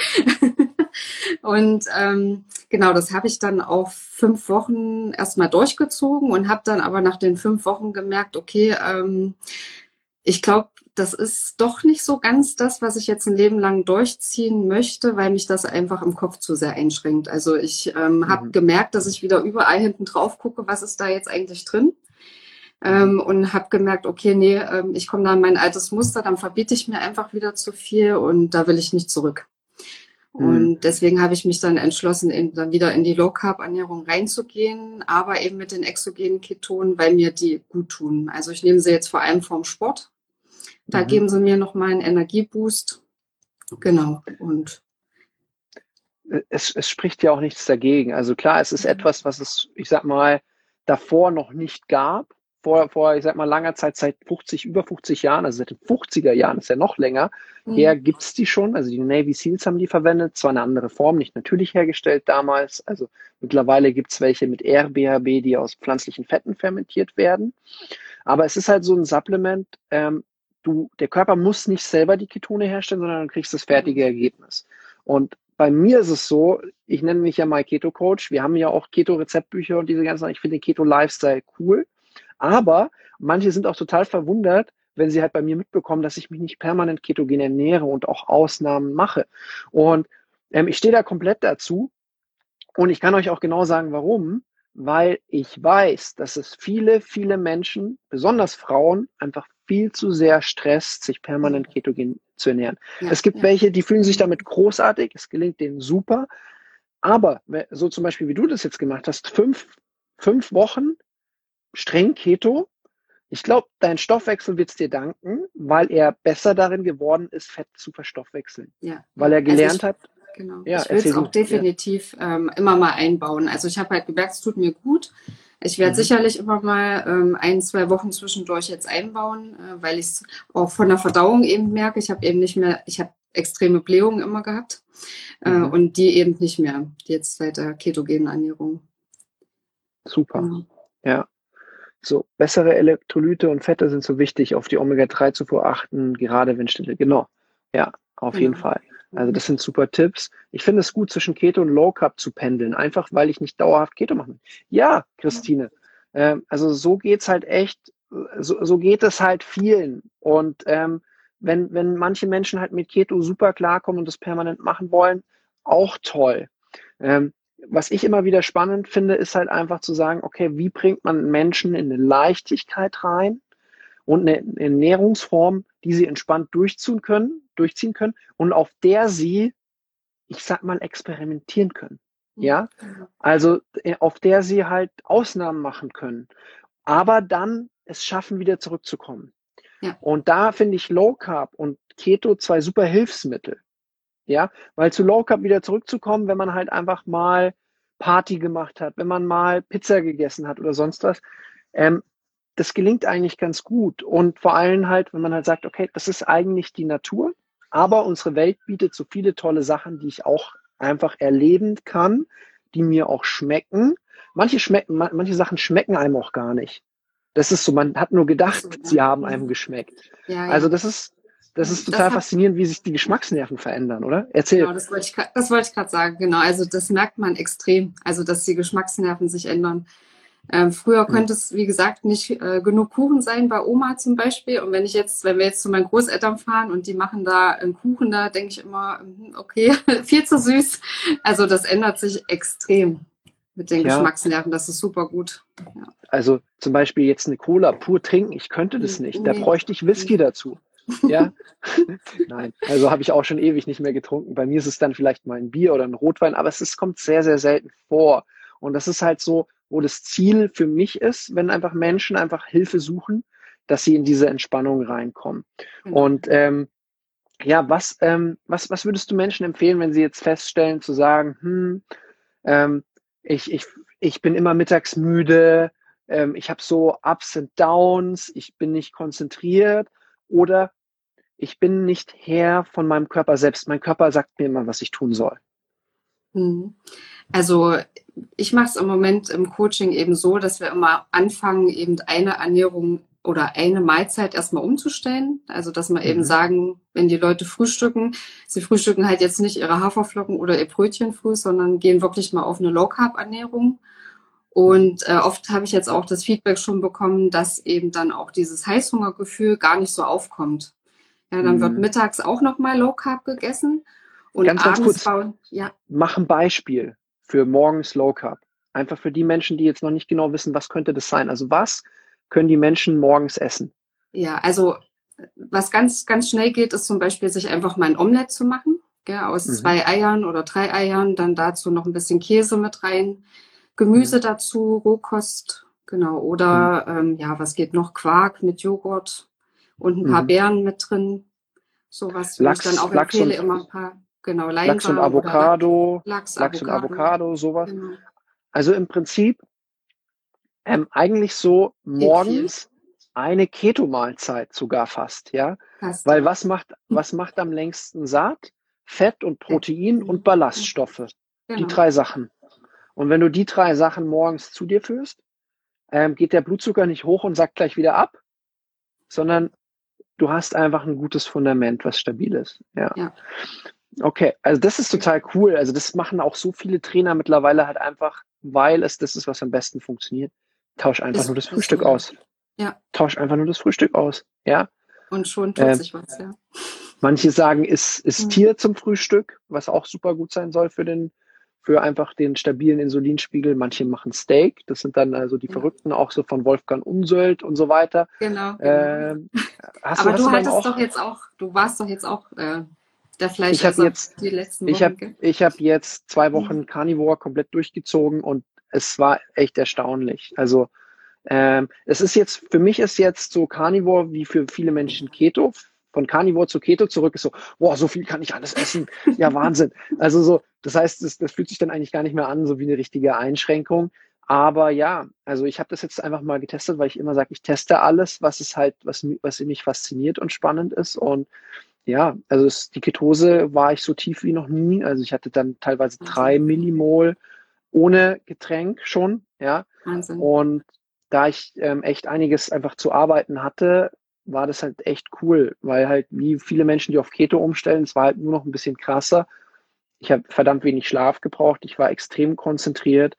Und ähm, genau, das habe ich dann auch fünf Wochen erstmal durchgezogen und habe dann aber nach den fünf Wochen gemerkt, okay, ähm, ich glaube, das ist doch nicht so ganz das, was ich jetzt ein Leben lang durchziehen möchte, weil mich das einfach im Kopf zu sehr einschränkt. Also ich ähm, habe Mhm. gemerkt, dass ich wieder überall hinten drauf gucke, was ist da jetzt eigentlich drin. Mhm. Ähm, und habe gemerkt, okay, nee, ähm, ich komme da in mein altes Muster, dann verbiete ich mir einfach wieder zu viel und da will ich nicht zurück. Mhm. Und deswegen habe ich mich dann entschlossen, eben dann wieder in die Low-Carb-Ernährung reinzugehen, aber eben mit den exogenen Ketonen, weil mir die gut tun. Also ich nehme sie jetzt vor allem vom Sport. Da Mhm. geben sie mir nochmal einen Energieboost. Genau. Und Es, es spricht ja auch nichts dagegen. Also klar, es ist etwas, was es, ich sag mal, davor noch nicht gab. Vor, vor, ich sag mal, langer Zeit, seit fünfzig, über fünfzig Jahren, also seit den fünfziger Jahren, ist ja noch länger, her mhm. gibt's die schon. Also die Navy Seals haben die verwendet, zwar eine andere Form, nicht natürlich hergestellt damals. Also mittlerweile gibt's welche mit R B H B, die aus pflanzlichen Fetten fermentiert werden. Aber es ist halt so ein Supplement, ähm, du, der Körper muss nicht selber die Ketone herstellen, sondern du kriegst das fertige Ergebnis. Und bei mir ist es so, ich nenne mich ja mal Keto Coach. Wir haben ja auch Keto-Rezeptbücher und diese ganzen, ich finde den Keto-Lifestyle cool. Aber manche sind auch total verwundert, wenn sie halt bei mir mitbekommen, dass ich mich nicht permanent ketogen ernähre und auch Ausnahmen mache. Und ähm, ich stehe da komplett dazu. Und ich kann euch auch genau sagen, warum. Weil ich weiß, dass es viele, viele Menschen, besonders Frauen, einfach viel zu sehr stresst, sich permanent ketogen zu ernähren. Ja, Es gibt ja. welche, die fühlen sich damit großartig, es gelingt denen super. Aber so zum Beispiel, wie du das jetzt gemacht hast, fünf, fünf Wochen streng Keto, ich glaube, dein Stoffwechsel wird es dir danken, weil er besser darin geworden ist, Fett zu verstoffwechseln. Ja, Weil ja. er Also gelernt ich, hat, genau. ja, Ich will es erzähl auch du. Ja. definitiv ähm, immer mal einbauen. Also ich habe halt gemerkt, es tut mir gut. Ich werde Mhm. sicherlich immer mal ähm, ein, zwei Wochen zwischendurch jetzt einbauen, äh, weil ich es auch von der Verdauung eben merke. Ich habe eben nicht mehr, ich habe extreme Blähungen immer gehabt äh, Mhm. und die eben nicht mehr, jetzt seit der ketogenen Ernährung. Super. Genau. Ja. So, bessere Elektrolyte und Fette sind so wichtig, auf die Omega drei Zufuhr achten, gerade wenn stille. Genau. Ja, auf jeden Genau. Fall. Also das sind super Tipps. Ich finde es gut, zwischen Keto und Low Carb zu pendeln, einfach weil ich nicht dauerhaft Keto mache. Ja, Christine, Ähm, also so geht's halt echt, so, so geht es halt vielen. Und ähm, wenn, wenn manche Menschen halt mit Keto super klarkommen und das permanent machen wollen, auch toll. Ähm, was ich immer wieder spannend finde, ist halt einfach zu sagen, okay, wie bringt man Menschen in eine Leichtigkeit rein und eine Ernährungsform, die sie entspannt durchziehen können, durchziehen können und auf der sie, ich sag mal, experimentieren können. Ja, also äh, auf der sie halt Ausnahmen machen können, aber dann es schaffen, wieder zurückzukommen. Ja. Und da finde ich Low Carb und Keto zwei super Hilfsmittel. Ja, weil zu Low Carb wieder zurückzukommen, wenn man halt einfach mal Party gemacht hat, wenn man mal Pizza gegessen hat oder sonst was, ähm, das gelingt eigentlich ganz gut. Und vor allem halt, wenn man halt sagt, okay, das ist eigentlich die Natur, aber unsere Welt bietet so viele tolle Sachen, die ich auch einfach erleben kann, die mir auch schmecken. Manche schmecken, manche Sachen schmecken einem auch gar nicht. Das ist so, man hat nur gedacht, So, ja. sie haben einem geschmeckt. Ja, ja. Also das ist, das ist total Das hat, faszinierend, wie sich die Geschmacksnerven verändern, oder? Erzähl. genau, das wollte ich, gra- das wollte ich gerade sagen. Genau, also das merkt man extrem, also dass die Geschmacksnerven sich ändern. Ähm, früher Hm. konnte es, wie gesagt, nicht äh, genug Kuchen sein, bei Oma zum Beispiel. Und wenn ich jetzt, wenn wir jetzt zu meinen Großeltern fahren und die machen da einen Kuchen, da denke ich immer, hm, okay, viel zu süß. Also das ändert sich extrem mit den Ja. Geschmacksnerven. Das ist super gut. Ja. Also zum Beispiel jetzt eine Cola pur trinken, ich könnte das nicht. Da Nee. bräuchte ich Whisky dazu. Ja, nein, also habe ich auch schon ewig nicht mehr getrunken. Bei mir ist es dann vielleicht mal ein Bier oder ein Rotwein, aber es ist, kommt sehr, sehr selten vor. Und das ist halt so, wo das Ziel für mich ist, wenn einfach Menschen einfach Hilfe suchen, dass sie in diese Entspannung reinkommen. Genau. Und ähm, ja, was, ähm, was, was würdest du Menschen empfehlen, wenn sie jetzt feststellen, zu sagen, hm, ähm, ich, ich, ich bin immer mittags müde, ähm, ich habe so Ups und Downs, ich bin nicht konzentriert oder ich bin nicht Herr von meinem Körper selbst. Mein Körper sagt mir immer, was ich tun soll. Mhm. Also ich mache es im Moment im Coaching eben so, dass wir immer anfangen, eben eine Ernährung oder eine Mahlzeit erstmal umzustellen. Also dass wir eben Mhm. sagen, wenn die Leute frühstücken, sie frühstücken halt jetzt nicht ihre Haferflocken oder ihr Brötchen früh, sondern gehen wirklich mal auf eine Low-Carb-Ernährung. Und äh, oft habe ich jetzt auch das Feedback schon bekommen, dass eben dann auch dieses Heißhungergefühl gar nicht so aufkommt. Ja, dann wird Mhm. mittags auch nochmal Low Carb gegessen und Ganz, ganz abends kurz. bauen. Ja, Mach ein Beispiel für morgens Low Carb. Einfach für die Menschen, die jetzt noch nicht genau wissen, was könnte das sein. Also was können die Menschen morgens essen? ja, also was ganz, ganz schnell geht, ist zum Beispiel, sich einfach mal ein Omelett zu machen, gell, aus Mhm. zwei Eiern oder drei Eiern, dann dazu noch ein bisschen Käse mit rein, Gemüse Mhm. dazu, Rohkost, genau, oder ähm, ja, was geht noch? Quark mit Joghurt und ein paar Mhm. Beeren mit drin. Sowas, wo ich dann Lachs, auch Lachs empfehle, und, immer ein paar, genau, Lachs und Leinsamen oder Lachs, Avocado, Lachs, Lachs und Avocado. Avocado, sowas. Genau. Also im Prinzip ähm, eigentlich so Geht viel. morgens eine Keto-Mahlzeit sogar fast, ja. Passt, Weil ja. was macht, was macht am längsten satt? Fett und Protein und Ballaststoffe. Die Genau. drei Sachen. Und wenn du die drei Sachen morgens zu dir führst, ähm, geht der Blutzucker nicht hoch und sackt gleich wieder ab, sondern du hast einfach ein gutes Fundament, was stabil ist. Ja. Ja. Okay, also das ist total cool. Also das machen auch so viele Trainer mittlerweile halt einfach, weil es das ist, was am besten funktioniert. Tausch einfach Ist, nur das ist Frühstück so, ja. aus. Ja, Tausch einfach nur das Frühstück aus. Ja. und schon tut Äh, sich was, ja. manche sagen, ist, ist Mhm. Tier zum Frühstück, was auch super gut sein soll für den, für einfach den stabilen Insulinspiegel. Manche machen Steak. Das sind dann also die Ja. Verrückten, auch so von Wolfgang Unsöld und so weiter. Genau, genau. Ähm, hast Aber du, hast du du dann hattest auch? doch jetzt auch, du warst doch jetzt auch äh, der Ich habe Fleischesser jetzt, die letzten ich Wochen, habe, gell? ich habe jetzt zwei Wochen Mhm. Carnivore komplett durchgezogen und es war echt erstaunlich. Also ähm, es ist jetzt, für mich ist jetzt so Carnivore wie für viele Menschen Keto. Von Carnivore zu Keto zurück ist so, boah, so viel kann ich alles essen. Ja, Wahnsinn. Also so, das heißt, das, das fühlt sich dann eigentlich gar nicht mehr an, so wie eine richtige Einschränkung. Aber ja, also ich habe das jetzt einfach mal getestet, weil ich immer sage, ich teste alles, was es halt, was, mi- was mich fasziniert und spannend ist. Und ja, also es, die Ketose war ich so tief wie noch nie. Also ich hatte dann teilweise drei Wahnsinn. Millimol ohne Getränk schon, ja. Wahnsinn. Und da ich ähm, echt einiges einfach zu arbeiten hatte, war das halt echt cool, weil halt wie viele Menschen, die auf Keto umstellen, es war halt nur noch ein bisschen krasser. Ich habe verdammt wenig Schlaf gebraucht, ich war extrem konzentriert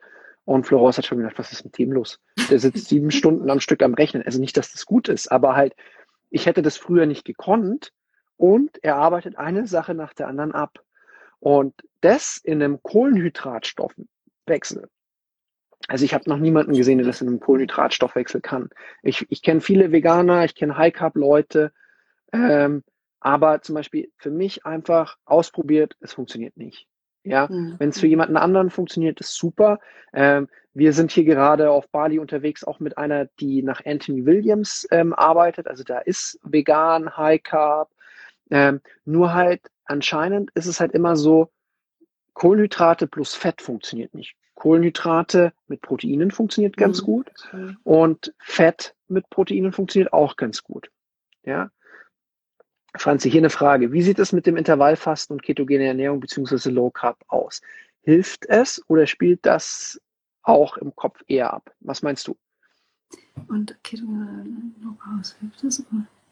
Und Florence hat schon gedacht, was ist mit dem los? Der sitzt sieben Stunden am Stück am Rechnen. Also nicht, dass das gut ist, aber halt, ich hätte das früher nicht gekonnt und er arbeitet eine Sache nach der anderen ab. Und das in einem Kohlenhydratstoffwechsel. Also ich habe noch niemanden gesehen, der das in einem Kohlenhydratstoffwechsel kann. Ich, ich kenne viele Veganer, ich kenne High-Carb-Leute, ähm, aber zum Beispiel für mich einfach ausprobiert, es funktioniert nicht. Ja, mhm. Wenn es für jemanden anderen funktioniert, ist super. Ähm, wir sind hier gerade auf Bali unterwegs, auch mit einer, die nach Anthony Williams ähm, arbeitet. Also da ist vegan, High Carb. Ähm, nur halt anscheinend ist es halt immer so, Kohlenhydrate plus Fett funktioniert nicht. Kohlenhydrate mit Proteinen funktioniert ganz mhm. gut und Fett mit Proteinen funktioniert auch ganz gut. Ja. Franzi, hier eine Frage. Wie sieht es mit dem Intervallfasten und ketogene Ernährung bzw. Low Carb aus? Hilft es oder spielt das auch im Kopf eher ab? Was meinst du? Und ketogene Low Carb, hilft das?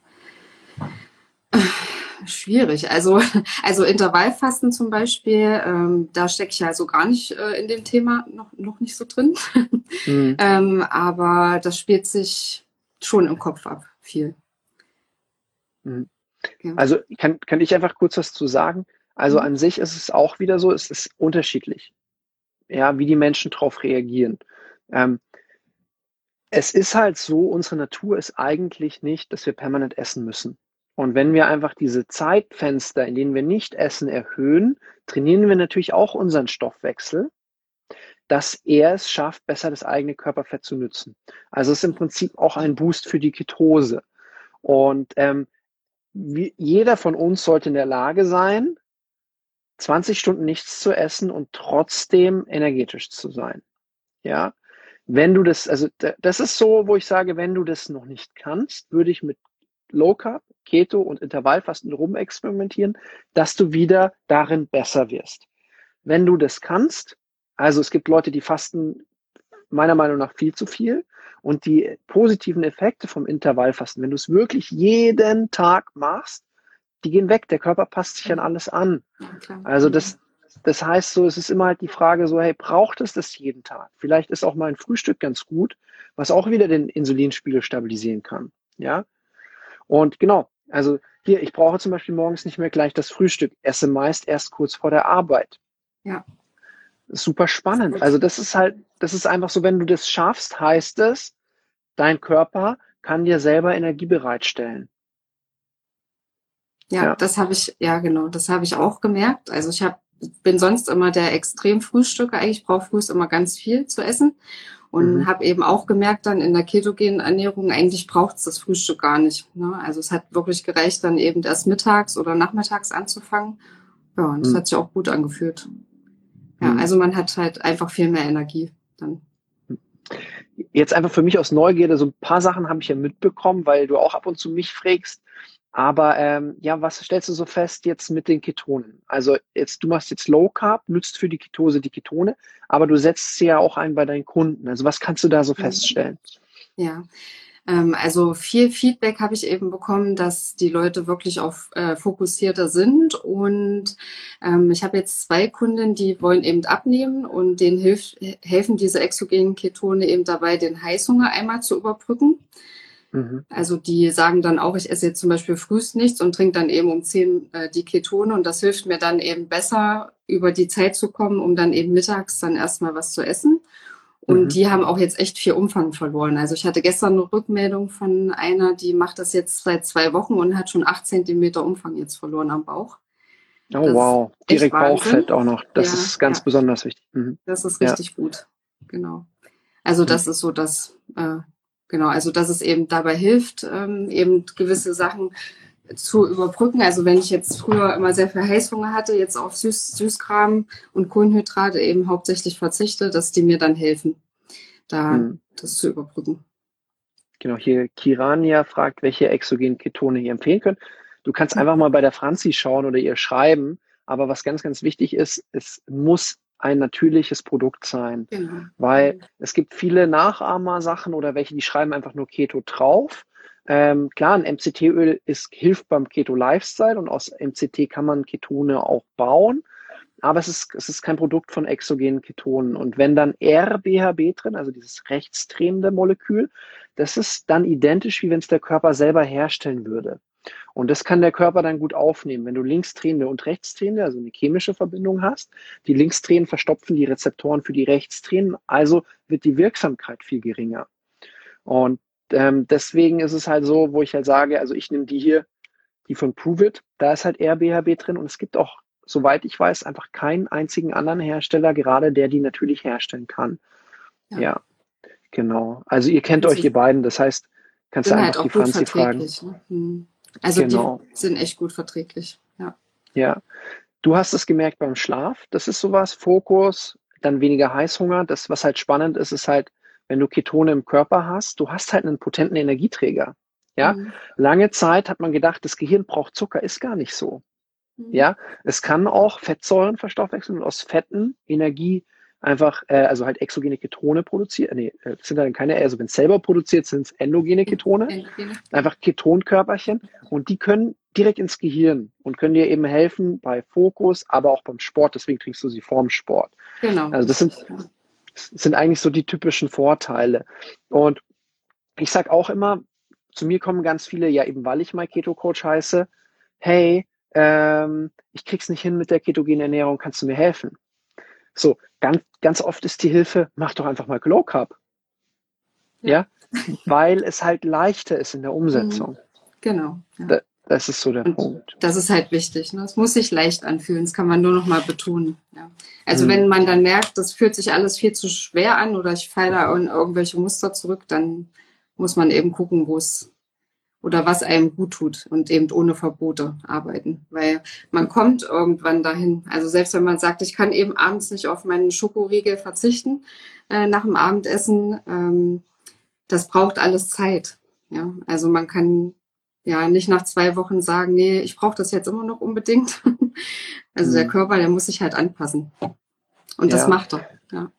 Schwierig. Also, also Intervallfasten zum Beispiel, ähm, da stecke ich also gar nicht äh, in dem Thema noch, noch nicht so drin. Mhm. ähm, aber das spielt sich schon im Kopf ab, viel. Mhm. Ja. Also kann, kann ich einfach kurz was zu sagen? Also mhm. an sich ist es auch wieder so, es ist unterschiedlich, ja, wie die Menschen drauf reagieren. Ähm, es ist halt so, unsere Natur ist eigentlich nicht, dass wir permanent essen müssen. Und wenn wir einfach diese Zeitfenster, in denen wir nicht essen, erhöhen, trainieren wir natürlich auch unseren Stoffwechsel, dass er es schafft, besser das eigene Körperfett zu nutzen. Also es ist im Prinzip auch ein Boost für die Ketose. Und ähm, wie, jeder von uns sollte in der Lage sein, zwanzig Stunden nichts zu essen und trotzdem energetisch zu sein. Ja, wenn du das, also das ist so, wo ich sage, wenn du das noch nicht kannst, würde ich mit Low Carb, Keto und Intervallfasten rumexperimentieren, dass du wieder darin besser wirst. Wenn du das kannst, also es gibt Leute, die fasten meiner Meinung nach viel zu viel und die positiven Effekte vom Intervallfasten, wenn du es wirklich jeden Tag machst, die gehen weg. Der Körper passt sich an alles an. Ja, also das, das heißt so, es ist immer halt die Frage so, hey, braucht es das jeden Tag? Vielleicht ist auch mal ein Frühstück ganz gut, was auch wieder den Insulinspiegel stabilisieren kann. Ja. Und genau, also hier, ich brauche zum Beispiel morgens nicht mehr gleich das Frühstück, esse meist erst kurz vor der Arbeit. Ja. Super spannend. Also das ist halt, das ist einfach so, wenn du das schaffst, heißt es, dein Körper kann dir selber Energie bereitstellen. Ja, ja. das habe ich, ja genau, das habe ich auch gemerkt. Also ich hab, bin sonst immer der extrem Frühstücker, eigentlich brauche frühs immer ganz viel zu essen. Und mhm. habe eben auch gemerkt dann in der ketogenen Ernährung, eigentlich braucht es das Frühstück gar nicht. Ne? Also es hat wirklich gereicht, dann eben erst mittags oder nachmittags anzufangen. Ja, und das mhm. hat sich auch gut angefühlt. Ja, mhm. also man hat halt einfach viel mehr Energie dann. Jetzt einfach für mich aus Neugierde, so ein paar Sachen habe ich ja mitbekommen, weil du auch ab und zu mich fragst. Aber ähm, ja, was stellst du so fest jetzt mit den Ketonen? Also jetzt, du machst jetzt Low Carb, nutzt für die Ketose die Ketone, aber du setzt sie ja auch ein bei deinen Kunden. Also was kannst du da so feststellen? Ja, ähm, also viel Feedback habe ich eben bekommen, dass die Leute wirklich auf äh, fokussierter sind. Und ähm, ich habe jetzt zwei Kunden, die wollen eben abnehmen und denen hilft, helfen diese exogenen Ketone eben dabei, den Heißhunger einmal zu überbrücken. Also die sagen dann auch, ich esse jetzt zum Beispiel frühst nichts und trinke dann eben um zehn äh, die Ketone und das hilft mir dann eben besser, über die Zeit zu kommen, um dann eben mittags dann erstmal was zu essen. Und mhm. die haben auch jetzt echt viel Umfang verloren. Also ich hatte gestern eine Rückmeldung von einer, die macht das jetzt seit zwei Wochen und hat schon acht Zentimeter Umfang jetzt verloren am Bauch. Oh das wow, direkt Bauchfett auch noch. Das ja, ist ganz ja. besonders wichtig. Mhm. Das ist richtig ja. gut, genau. Also das mhm. ist so das... Äh, Genau, also dass es eben dabei hilft, ähm, eben gewisse Sachen zu überbrücken. Also wenn ich jetzt früher immer sehr viel Heißhunger hatte, jetzt auf Süß, Süßkram und Kohlenhydrate eben hauptsächlich verzichte, dass die mir dann helfen, da hm. das zu überbrücken. Genau, hier Kirania fragt, welche exogenen Ketone ihr empfehlen könnt. Du kannst mhm. einfach mal bei der Franzi schauen oder ihr schreiben, aber was ganz, ganz wichtig ist, es muss ein natürliches Produkt sein, genau. weil mhm. es gibt viele Nachahmer-Sachen oder welche, die schreiben einfach nur Keto drauf. Ähm, klar, ein M C T-Öl ist, hilft beim Keto-Lifestyle und aus M C T kann man Ketone auch bauen, aber es ist, es ist kein Produkt von exogenen Ketonen. Und wenn dann R B H B drin, also dieses rechtsdrehende Molekül, das ist dann identisch, wie wenn es der Körper selber herstellen würde. Und das kann der Körper dann gut aufnehmen. Wenn du linksdrehende und rechtsdrehende, also eine chemische Verbindung hast, die linksdrehenden verstopfen die Rezeptoren für die rechtsdrehenden, also wird die Wirksamkeit viel geringer. Und ähm, deswegen ist es halt so, wo ich halt sage, also ich nehme die hier, die von Pruvit, da ist halt R B H B drin und es gibt auch, soweit ich weiß, einfach keinen einzigen anderen Hersteller, gerade der die natürlich herstellen kann. Ja, ja genau. Also ihr kennt euch, ihr beiden, das heißt, kannst du einfach halt die Franzi fragen. Ne? Hm. Also genau. Die sind echt gut verträglich, ja. Ja. Du hast es gemerkt beim Schlaf, das ist sowas, Fokus, dann weniger Heißhunger. Das, was halt spannend ist, ist halt, wenn du Ketone im Körper hast, du hast halt einen potenten Energieträger. Ja, mhm. Lange Zeit hat man gedacht, das Gehirn braucht Zucker, ist gar nicht so. Mhm. Ja, es kann auch Fettsäuren verstoffwechseln und aus Fetten Energie einfach, äh, also halt exogene Ketone produzieren. Nee, das sind dann keine, also wenn es selber produziert, sind es endogene Ketone. Endogene. Einfach Ketonkörperchen und die können direkt ins Gehirn und können dir eben helfen bei Fokus, aber auch beim Sport. Deswegen trinkst du sie vorm Sport. Genau. Also das sind, das sind eigentlich so die typischen Vorteile. Und ich sag auch immer, zu mir kommen ganz viele, ja eben weil ich mal Keto-Coach heiße, hey, ähm, ich krieg's nicht hin mit der ketogenen Ernährung, kannst du mir helfen? So, ganz, ganz oft ist die Hilfe, mach doch einfach mal Low Carb. Ja, ja? Weil es halt leichter ist in der Umsetzung. Genau. Ja. Da, das ist so der und Punkt. Das ist halt wichtig. Ne? Es muss sich leicht anfühlen, das kann man nur noch mal betonen. Ja. Also hm. wenn man dann merkt, das fühlt sich alles viel zu schwer an oder ich falle da in irgendwelche Muster zurück, dann muss man eben gucken, wo es oder was einem gut tut und eben ohne Verbote arbeiten. Weil man kommt irgendwann dahin. Also selbst wenn man sagt, ich kann eben abends nicht auf meinen Schokoriegel verzichten äh, nach dem Abendessen, ähm, das braucht alles Zeit. Ja, also man kann ja nicht nach zwei Wochen sagen, nee, ich brauche das jetzt immer noch unbedingt. Also mhm. der Körper, der muss sich halt anpassen. Und das ja. macht er. Ja.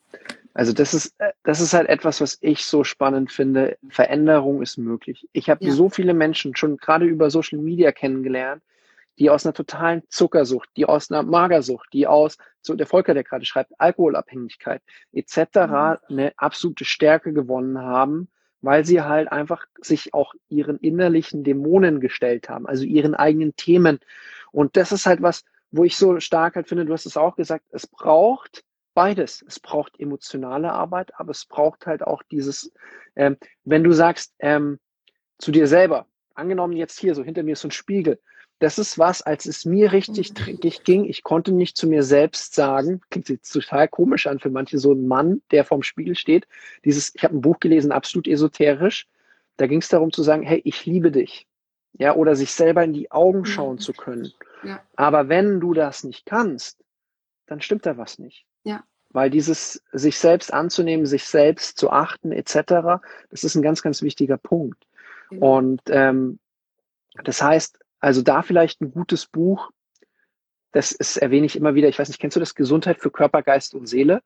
Also das ist, das ist halt etwas, was ich so spannend finde. Veränderung ist möglich. Ich habe ja. so viele Menschen schon gerade über Social Media kennengelernt, die aus einer totalen Zuckersucht, die aus einer Magersucht, die aus, so der Volker, der gerade schreibt, Alkoholabhängigkeit et cetera mhm. eine absolute Stärke gewonnen haben, weil sie halt einfach sich auch ihren innerlichen Dämonen gestellt haben, also ihren eigenen Themen. Und das ist halt was, wo ich so stark halt finde, du hast es auch gesagt, es braucht beides. Es braucht emotionale Arbeit, aber es braucht halt auch dieses, ähm, wenn du sagst ähm, zu dir selber, angenommen jetzt hier, so hinter mir ist so ein Spiegel, das ist was, als es mir richtig dreckig ging, ich konnte nicht zu mir selbst sagen, klingt jetzt total komisch an für manche, so ein Mann, der vorm Spiegel steht, dieses, ich habe ein Buch gelesen, absolut esoterisch, da ging es darum zu sagen, hey, ich liebe dich, ja, oder sich selber in die Augen schauen zu können. Ja. Aber wenn du das nicht kannst, dann stimmt da was nicht. Ja. Weil dieses sich selbst anzunehmen, sich selbst zu achten et cetera, das ist ein ganz, ganz wichtiger Punkt. Mhm. Und ähm, das heißt, also da vielleicht ein gutes Buch, das ist, erwähne ich immer wieder, ich weiß nicht, kennst du das Gesundheit für Körper, Geist und Seele?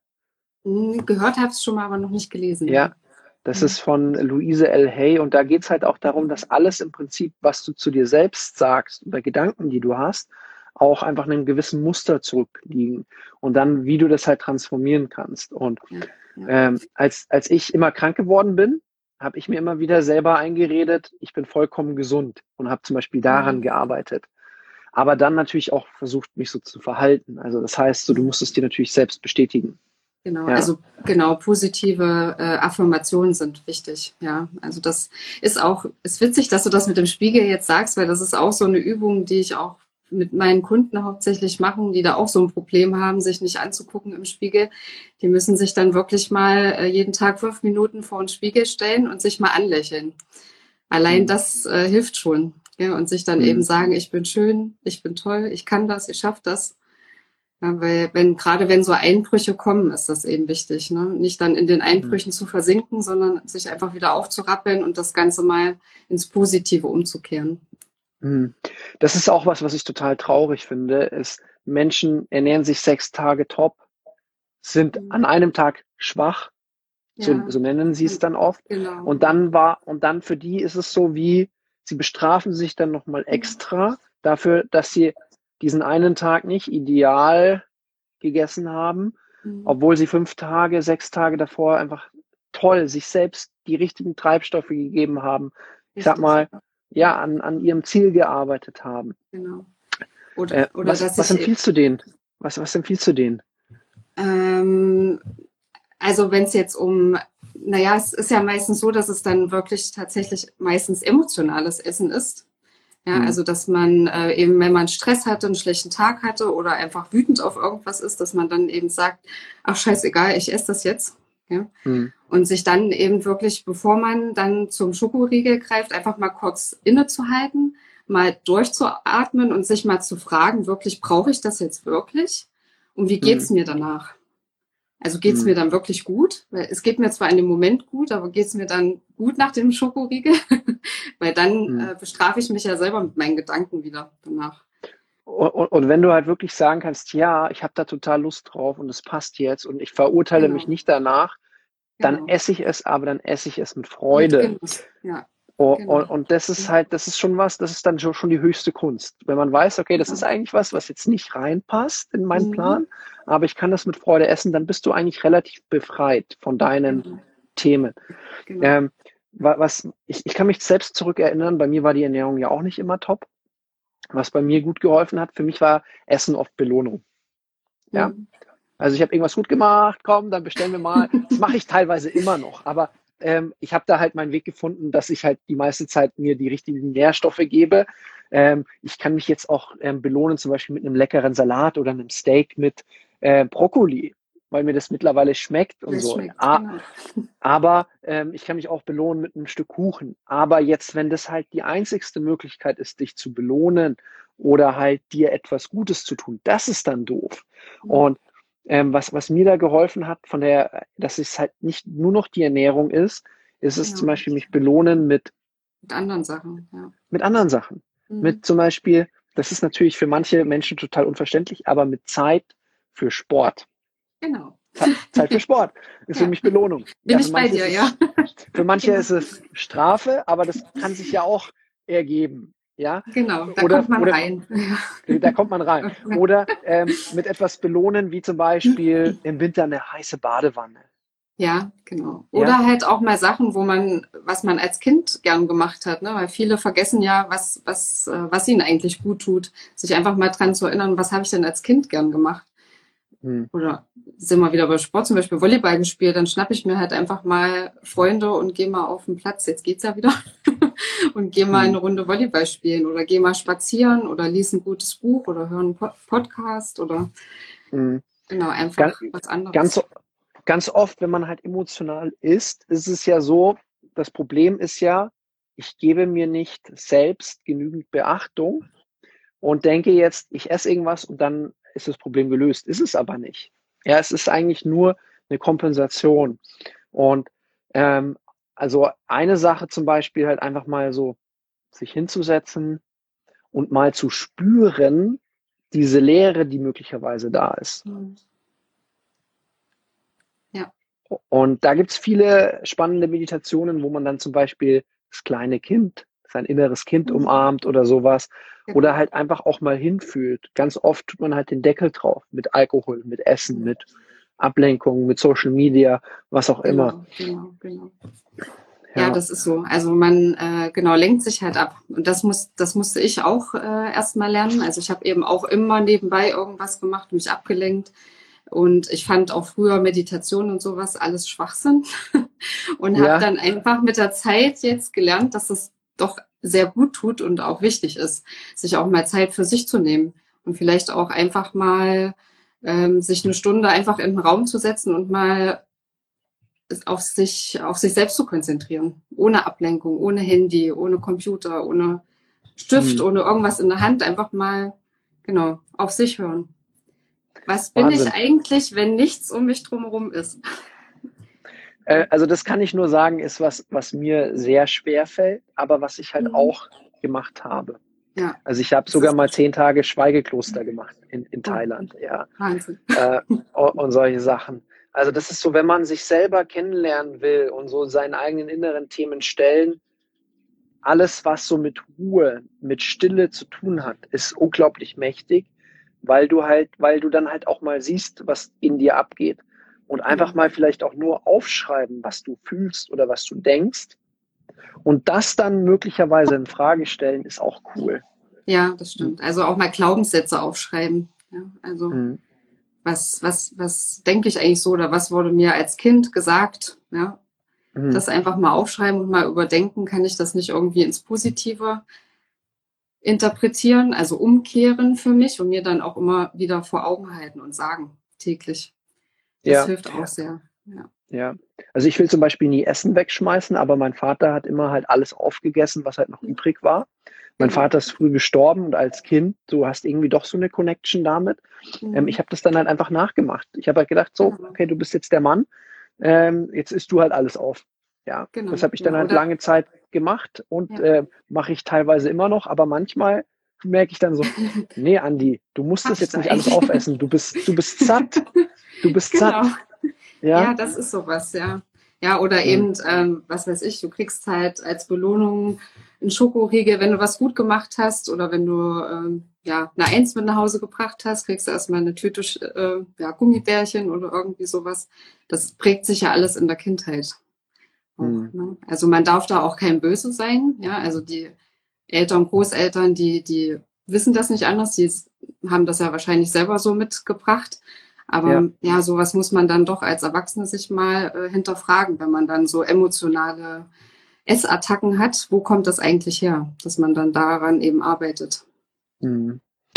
Gehört habe ich es schon mal, aber noch nicht gelesen. Ja, das mhm. ist von Louise L. Hay und da geht es halt auch darum, dass alles im Prinzip, was du zu dir selbst sagst oder Gedanken, die du hast, auch einfach einem gewissen Muster zurückliegen und dann, wie du das halt transformieren kannst. Und ja, ja. Ähm, als, als ich immer krank geworden bin, habe ich mir immer wieder selber eingeredet, ich bin vollkommen gesund und habe zum Beispiel daran mhm. gearbeitet. Aber dann natürlich auch versucht, mich so zu verhalten. Also das heißt, so, du musst es dir natürlich selbst bestätigen. Genau, ja. also genau, positive äh, Affirmationen sind wichtig, ja. Also das ist auch, ist witzig, dass du das mit dem Spiegel jetzt sagst, weil das ist auch so eine Übung, die ich auch mit meinen Kunden hauptsächlich machen, die da auch so ein Problem haben, sich nicht anzugucken im Spiegel. Die müssen sich dann wirklich mal äh, jeden Tag fünf Minuten vor den Spiegel stellen und sich mal anlächeln. Allein mhm. das äh, hilft schon. Ja, und sich dann mhm. eben sagen, ich bin schön, ich bin toll, ich kann das, ich schaffe das. Ja, weil wenn gerade wenn so Einbrüche kommen, ist das eben wichtig, ne? Nicht dann in den Einbrüchen mhm. zu versinken, sondern sich einfach wieder aufzurappeln und das Ganze mal ins Positive umzukehren. Das ist auch was, was ich total traurig finde, ist, Menschen ernähren sich sechs Tage top, sind mhm. an einem Tag schwach, ja. so, so nennen sie es dann oft. Genau. Und dann war, und dann für die ist es so wie, sie bestrafen sich dann nochmal extra dafür, dass sie diesen einen Tag nicht ideal gegessen haben, mhm. obwohl sie fünf Tage, sechs Tage davor einfach toll sich selbst die richtigen Treibstoffe gegeben haben. Ich sag mal, ja, an, an ihrem Ziel gearbeitet haben. Genau. Oder, äh, oder was, dass was ich, empfiehlst du denen? Was, was empfiehlst du denen? Ähm, also wenn es jetzt um, naja, es ist ja meistens so, dass es dann wirklich tatsächlich meistens emotionales Essen ist. Ja, mhm. also dass man äh, eben, wenn man Stress hatte, einen schlechten Tag hatte oder einfach wütend auf irgendwas ist, dass man dann eben sagt, ach scheißegal, ich esse das jetzt. Ja? Mhm. Und sich dann eben wirklich, bevor man dann zum Schokoriegel greift, einfach mal kurz innezuhalten, mal durchzuatmen und sich mal zu fragen, wirklich, brauche ich das jetzt wirklich? Und wie geht's mhm. mir danach? Also geht's mhm. mir dann wirklich gut? Weil es geht mir zwar in dem Moment gut, aber geht's mir dann gut nach dem Schokoriegel? Weil dann mhm. äh, bestrafe ich mich ja selber mit meinen Gedanken wieder danach. Und, und, und wenn du halt wirklich sagen kannst, ja, ich habe da total Lust drauf und es passt jetzt und ich verurteile genau. mich nicht danach, dann genau. esse ich es, aber dann esse ich es mit Freude. Mit Genuss. Ja. Oh, genau. und, und das ist halt, das ist schon was, das ist dann schon, schon die höchste Kunst. Wenn man weiß, okay, das ist eigentlich was, was jetzt nicht reinpasst in meinen mhm. Plan, aber ich kann das mit Freude essen, dann bist du eigentlich relativ befreit von deinen mhm. Themen. Genau. Ähm, was, ich, ich kann mich selbst zurückerinnern, bei mir war die Ernährung ja auch nicht immer top. Was bei mir gut geholfen hat, für mich war Essen oft Belohnung. Ja. Mhm. Also ich habe irgendwas gut gemacht, komm, dann bestellen wir mal. Das mache ich teilweise immer noch, aber ähm, ich habe da halt meinen Weg gefunden, dass ich halt die meiste Zeit mir die richtigen Nährstoffe gebe. Ähm, ich kann mich jetzt auch ähm, belohnen, zum Beispiel mit einem leckeren Salat oder einem Steak mit äh, Brokkoli, weil mir das mittlerweile schmeckt und das so. Schmeckt, ah, genau. Aber ähm, ich kann mich auch belohnen mit einem Stück Kuchen. Aber jetzt, wenn das halt die einzigste Möglichkeit ist, dich zu belohnen oder halt dir etwas Gutes zu tun, das ist dann doof. Mhm. Und Ähm, was, was mir da geholfen hat, von der, dass es halt nicht nur noch die Ernährung ist, ist es ja. zum Beispiel mich belohnen mit, mit anderen Sachen. Ja. Mit anderen Sachen. Mhm. Mit zum Beispiel, das ist natürlich für manche Menschen total unverständlich, aber mit Zeit für Sport. Genau. Zeit für Sport ist ja. für mich Belohnung. Bin ja, ich bei dir, es, ja. Für manche genau. ist es Strafe, aber das kann sich ja auch ergeben. Ja? Genau, da oder, kommt man oder, rein. Da kommt man rein. Oder ähm, mit etwas belohnen, wie zum Beispiel im Winter eine heiße Badewanne. Ja, genau. Oder ja? halt auch mal Sachen, wo man, was man als Kind gern gemacht hat, ne? Weil viele vergessen ja, was, was, was ihnen eigentlich gut tut. Sich einfach mal dran zu erinnern, was habe ich denn als Kind gern gemacht? Hm. Oder sind wir wieder bei Sport, zum Beispiel Volleyball gespielt, dann schnappe ich mir halt einfach mal Freunde und gehe mal auf den Platz, jetzt geht's ja wieder, und gehe mal eine Runde Volleyball spielen oder gehe mal spazieren oder lies ein gutes Buch oder höre einen Podcast oder hm. genau, einfach ganz, was anderes. Ganz, ganz oft, wenn man halt emotional ist, ist es ja so, das Problem ist ja, ich gebe mir nicht selbst genügend Beachtung und denke jetzt, ich esse irgendwas und dann ist das Problem gelöst. Ist es aber nicht. Ja, es ist eigentlich nur eine Kompensation. Und ähm, also eine Sache zum Beispiel halt einfach mal so sich hinzusetzen und mal zu spüren, diese Leere, die möglicherweise da ist. Ja. Und da gibt es viele spannende Meditationen, wo man dann zum Beispiel das kleine Kind, sein inneres Kind umarmt oder sowas. Oder halt einfach auch mal hinfühlt. Ganz oft tut man halt den Deckel drauf mit Alkohol, mit Essen, mit Ablenkung, mit Social Media, was auch genau, immer. Genau, genau. Ja, ja, das ist so. Also man äh, genau lenkt sich halt ab. Und das muss, das musste ich auch äh, erst mal lernen. Also ich habe eben auch immer nebenbei irgendwas gemacht, mich abgelenkt. Und ich fand auch früher Meditation und sowas alles Schwachsinn. Und ja. habe dann einfach mit der Zeit jetzt gelernt, dass es doch sehr gut tut und auch wichtig ist, sich auch mal Zeit für sich zu nehmen und vielleicht auch einfach mal ähm, sich eine Stunde einfach in den Raum zu setzen und mal auf sich, auf sich selbst zu konzentrieren. Ohne Ablenkung, ohne Handy, ohne Computer, ohne Stift, hm. ohne irgendwas in der Hand. Einfach mal, genau, auf sich hören. Was bin Wahnsinn. Ich eigentlich, wenn nichts um mich drumherum ist? Also das kann ich nur sagen, ist was, was mir sehr schwer fällt, aber was ich halt mhm. auch gemacht habe. Ja. Also ich habe sogar mal zehn Tage Schweigekloster gemacht in, in Thailand. Oh. Ja. Wahnsinn. Äh, und solche Sachen. Also das ist so, wenn man sich selber kennenlernen will und so seinen eigenen inneren Themen stellen, alles, was so mit Ruhe, mit Stille zu tun hat, ist unglaublich mächtig. weil du halt, weil du dann halt auch mal siehst, was in dir abgeht. Und einfach mal vielleicht auch nur aufschreiben, was du fühlst oder was du denkst. Und das dann möglicherweise in Frage stellen, ist auch cool. Ja, das stimmt. Also auch mal Glaubenssätze aufschreiben. Ja, also Mhm. was, was, was denke ich eigentlich so oder was wurde mir als Kind gesagt? Ja, Mhm. das einfach mal aufschreiben und mal überdenken, kann ich das nicht irgendwie ins Positive interpretieren, also umkehren für mich und mir dann auch immer wieder vor Augen halten und sagen, täglich. Das Ja. hilft auch sehr. Ja. Ja, also ich will zum Beispiel nie Essen wegschmeißen, aber mein Vater hat immer halt alles aufgegessen, was halt noch übrig war. Mein Genau. Vater ist früh gestorben und als Kind, du hast irgendwie doch so eine Connection damit. Mhm. Ähm, ich habe das dann halt einfach nachgemacht. Ich habe halt gedacht, so, Genau. okay, du bist jetzt der Mann, ähm, jetzt isst du halt alles auf. Ja, Genau. das habe ich Ja, dann halt oder- lange Zeit gemacht und Ja. äh, mache ich teilweise immer noch, aber manchmal merke ich dann so, nee, Andi, du musst das Hab ich jetzt da nicht alles eigentlich. aufessen. Du bist, du bist satt. Du bist Genau. satt. Ja, Ja. das ist sowas, ja. Ja, oder Mhm. eben, ähm, was weiß ich, du kriegst halt als Belohnung einen Schokoriegel, wenn du was gut gemacht hast oder wenn du ähm, ja eine Eins mit nach Hause gebracht hast, kriegst du erstmal eine Tüte äh, ja, Gummibärchen oder irgendwie sowas. Das prägt sich ja alles in der Kindheit. Auch, Mhm. ne? Also man darf da auch kein Böse sein, ja. Also die Eltern, Großeltern, die, die wissen das nicht anders, die haben das ja wahrscheinlich selber so mitgebracht. Aber Ja. ja, sowas muss man dann doch als Erwachsene sich mal äh, hinterfragen, wenn man dann so emotionale Essattacken hat. Wo kommt das eigentlich her? Dass man dann daran eben arbeitet. Mhm.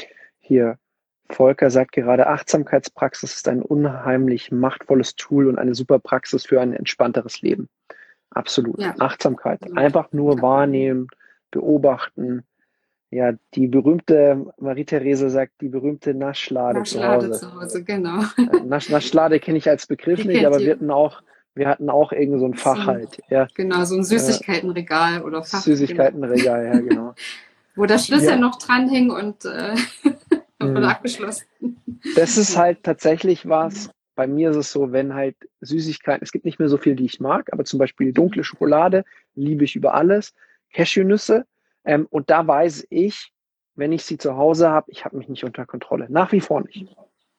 Hier, Volker sagt gerade, Achtsamkeitspraxis ist ein unheimlich machtvolles Tool und eine super Praxis für ein entspannteres Leben. Absolut. Ja. Achtsamkeit. Ja. Einfach nur Ja. wahrnehmen, beobachten. Ja, die berühmte, Marie-Therese sagt, die berühmte Naschlade zu Naschlade Hause. zu Hause, genau. Äh, Nasch, Naschlade kenne ich als Begriff Die nicht, kennt aber wir ihr. hatten auch, wir hatten auch irgend so ein So Fach ein, halt. Ja, genau, so ein äh, Süßigkeitenregal oder Fach, genau. Süßigkeitenregal, ja, genau. Wo der Schlüssel Ja. noch dran hing und äh, wurde Mhm. abgeschlossen. Das ist Ja. halt tatsächlich was, bei mir ist es so, wenn halt Süßigkeiten, es gibt nicht mehr so viel, die ich mag, aber zum Beispiel dunkle Schokolade liebe ich über alles, Cashewnüsse, ähm, und da weiß ich, wenn ich sie zu Hause habe, ich habe mich nicht unter Kontrolle. Nach wie vor nicht.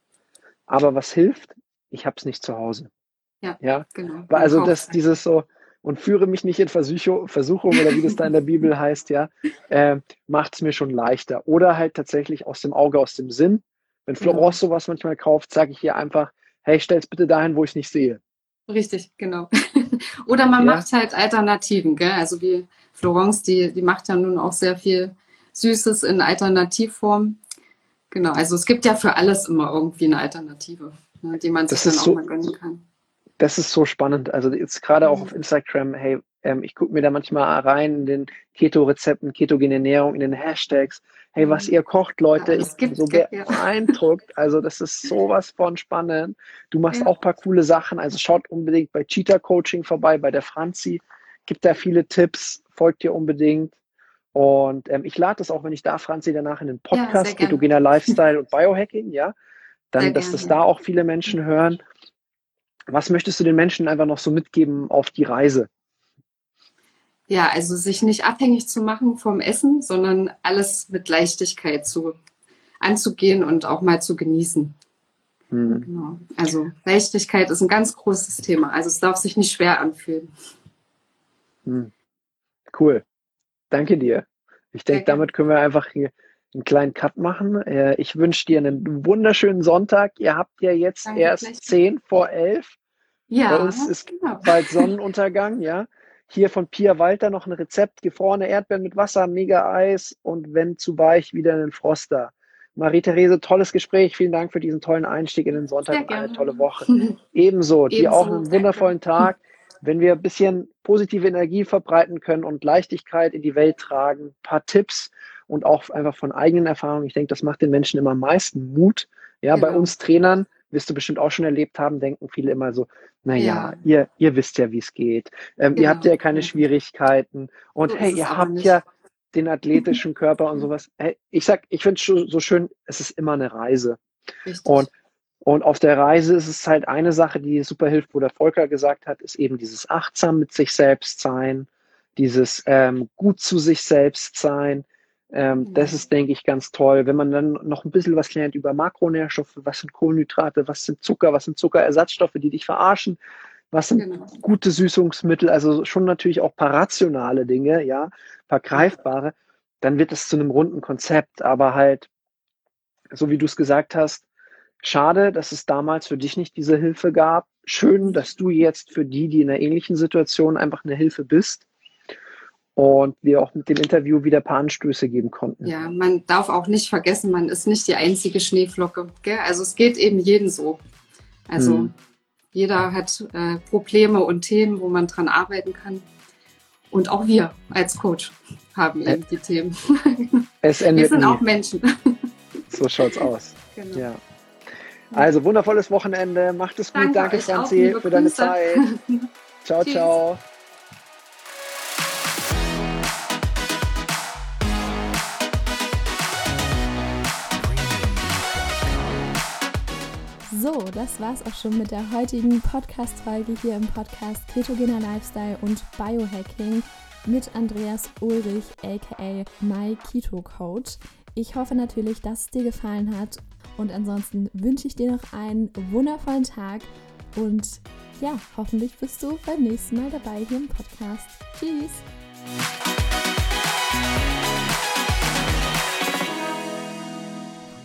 Aber was hilft? Ich habe es nicht zu Hause. Ja, Ja, genau. weil Man also kauft das, dieses so, und führe mich nicht in Versuchung, Versuchung oder wie das da in der Bibel heißt, ja, äh, macht es mir schon leichter. Oder halt tatsächlich aus dem Auge, aus dem Sinn. Wenn Genau. Florence sowas manchmal kauft, sage ich ihr einfach, hey, stell's bitte dahin, wo ich es nicht sehe. Richtig, genau. Oder man Ja? macht halt Alternativen, gell? Also wie Florence, die, die macht ja nun auch sehr viel Süßes in Alternativform. Genau, also es gibt ja für alles immer irgendwie eine Alternative, ne, die man sich Das dann ist auch so, mal gönnen kann. das ist so spannend. Also jetzt gerade auch Mhm. auf Instagram, hey, ähm, ich gucke mir da manchmal rein in den Keto-Rezepten, ketogene Ernährung, in den Hashtags. Hey, was Mhm. ihr kocht, Ja, Leute, ich alles bin gibt, so gell? Ja. beeindruckt. Also das ist sowas von spannend. Du machst Ja. auch ein paar coole Sachen. Also schaut unbedingt bei Cheetah Coaching vorbei, bei der Franzi. Gibt da viele Tipps, folgt ihr unbedingt. Und ähm, ich lade das auch, wenn ich da, Franzi, danach in den Ja, sehr Podcast, gerne. Ketogener Lifestyle und Biohacking, ja, Sehr dann, dass gerne, das ja. da auch viele Menschen hören. Was möchtest du den Menschen einfach noch so mitgeben auf die Reise? Ja, also sich nicht abhängig zu machen vom Essen, sondern alles mit Leichtigkeit zu, anzugehen und auch mal zu genießen. Hm. Genau. Also Leichtigkeit ist ein ganz großes Thema. Also es darf sich nicht schwer anfühlen. Hm. Cool. Danke dir. Ich Sehr denke, gerne. damit können wir einfach hier einen kleinen Cut machen. Äh, ich wünsche dir einen wunderschönen Sonntag. Ihr habt ja jetzt Danke erst gleich. zehn vor elf. Bei Ja, uns ist genau. bald Sonnenuntergang, ja. Hier von Pia Walter noch ein Rezept, gefrorene Erdbeeren mit Wasser, mega Eis und wenn zu weich, wieder einen Froster. Marie-Therese, tolles Gespräch. Vielen Dank für diesen tollen Einstieg in den Sonntag Sehr und eine gerne. tolle Woche. Ebenso, dir auch Ebenso, einen danke. wundervollen Tag. Wenn wir ein bisschen positive Energie verbreiten können und Leichtigkeit in die Welt tragen, ein paar Tipps und auch einfach von eigenen Erfahrungen. Ich denke, das macht den Menschen immer am meisten Mut. Ja, bei Genau. uns Trainern, wirst du bestimmt auch schon erlebt haben, denken viele immer so, naja, Ja, ihr, ihr wisst ja, wie es geht. Ähm, ihr habt genau. ja keine Schwierigkeiten. Und So hey, ist es ihr aber habt nicht. ja den athletischen Körper und sowas. Hey, ich sag, ich finde es so schön, es ist immer eine Reise. Richtig. Und, und auf der Reise ist es halt eine Sache, die super hilft, wo der Volker gesagt hat, ist eben dieses achtsam mit sich selbst sein, dieses ähm, gut zu sich selbst sein, Ähm, das ist, denke ich, ganz toll. Wenn man dann noch ein bisschen was lernt über Makronährstoffe, was sind Kohlenhydrate, was sind Zucker, was sind Zuckerersatzstoffe, die dich verarschen, was sind Genau. gute Süßungsmittel, also schon natürlich auch ein paar rationale Dinge, ja, ein paar greifbare, dann wird es zu einem runden Konzept. Aber halt, so wie du es gesagt hast, schade, dass es damals für dich nicht diese Hilfe gab. Schön, dass du jetzt für die, die in einer ähnlichen Situation einfach eine Hilfe bist. Und wir auch mit dem Interview wieder ein paar Anstöße geben konnten. Ja, man darf auch nicht vergessen, man ist nicht die einzige Schneeflocke. Gell? Also es geht eben jedem so. Also hm. jeder hat äh, Probleme und Themen, wo man dran arbeiten kann. Und auch wir als Coach haben eben äh, die Themen. Es endet wir sind nie. auch Menschen. So schaut's aus. Genau. Ja. Also wundervolles Wochenende. Macht es gut. Danke, Danke Franzi, für deine Grüße. Zeit. Ciao, ciao. So, das war's auch schon mit der heutigen Podcast-Folge hier im Podcast Ketogener Lifestyle und Biohacking mit Andreas Ulrich, aka My Keto Coach. Ich hoffe natürlich, dass es dir gefallen hat und ansonsten wünsche ich dir noch einen wundervollen Tag und ja, hoffentlich bist du beim nächsten Mal dabei hier im Podcast. Tschüss!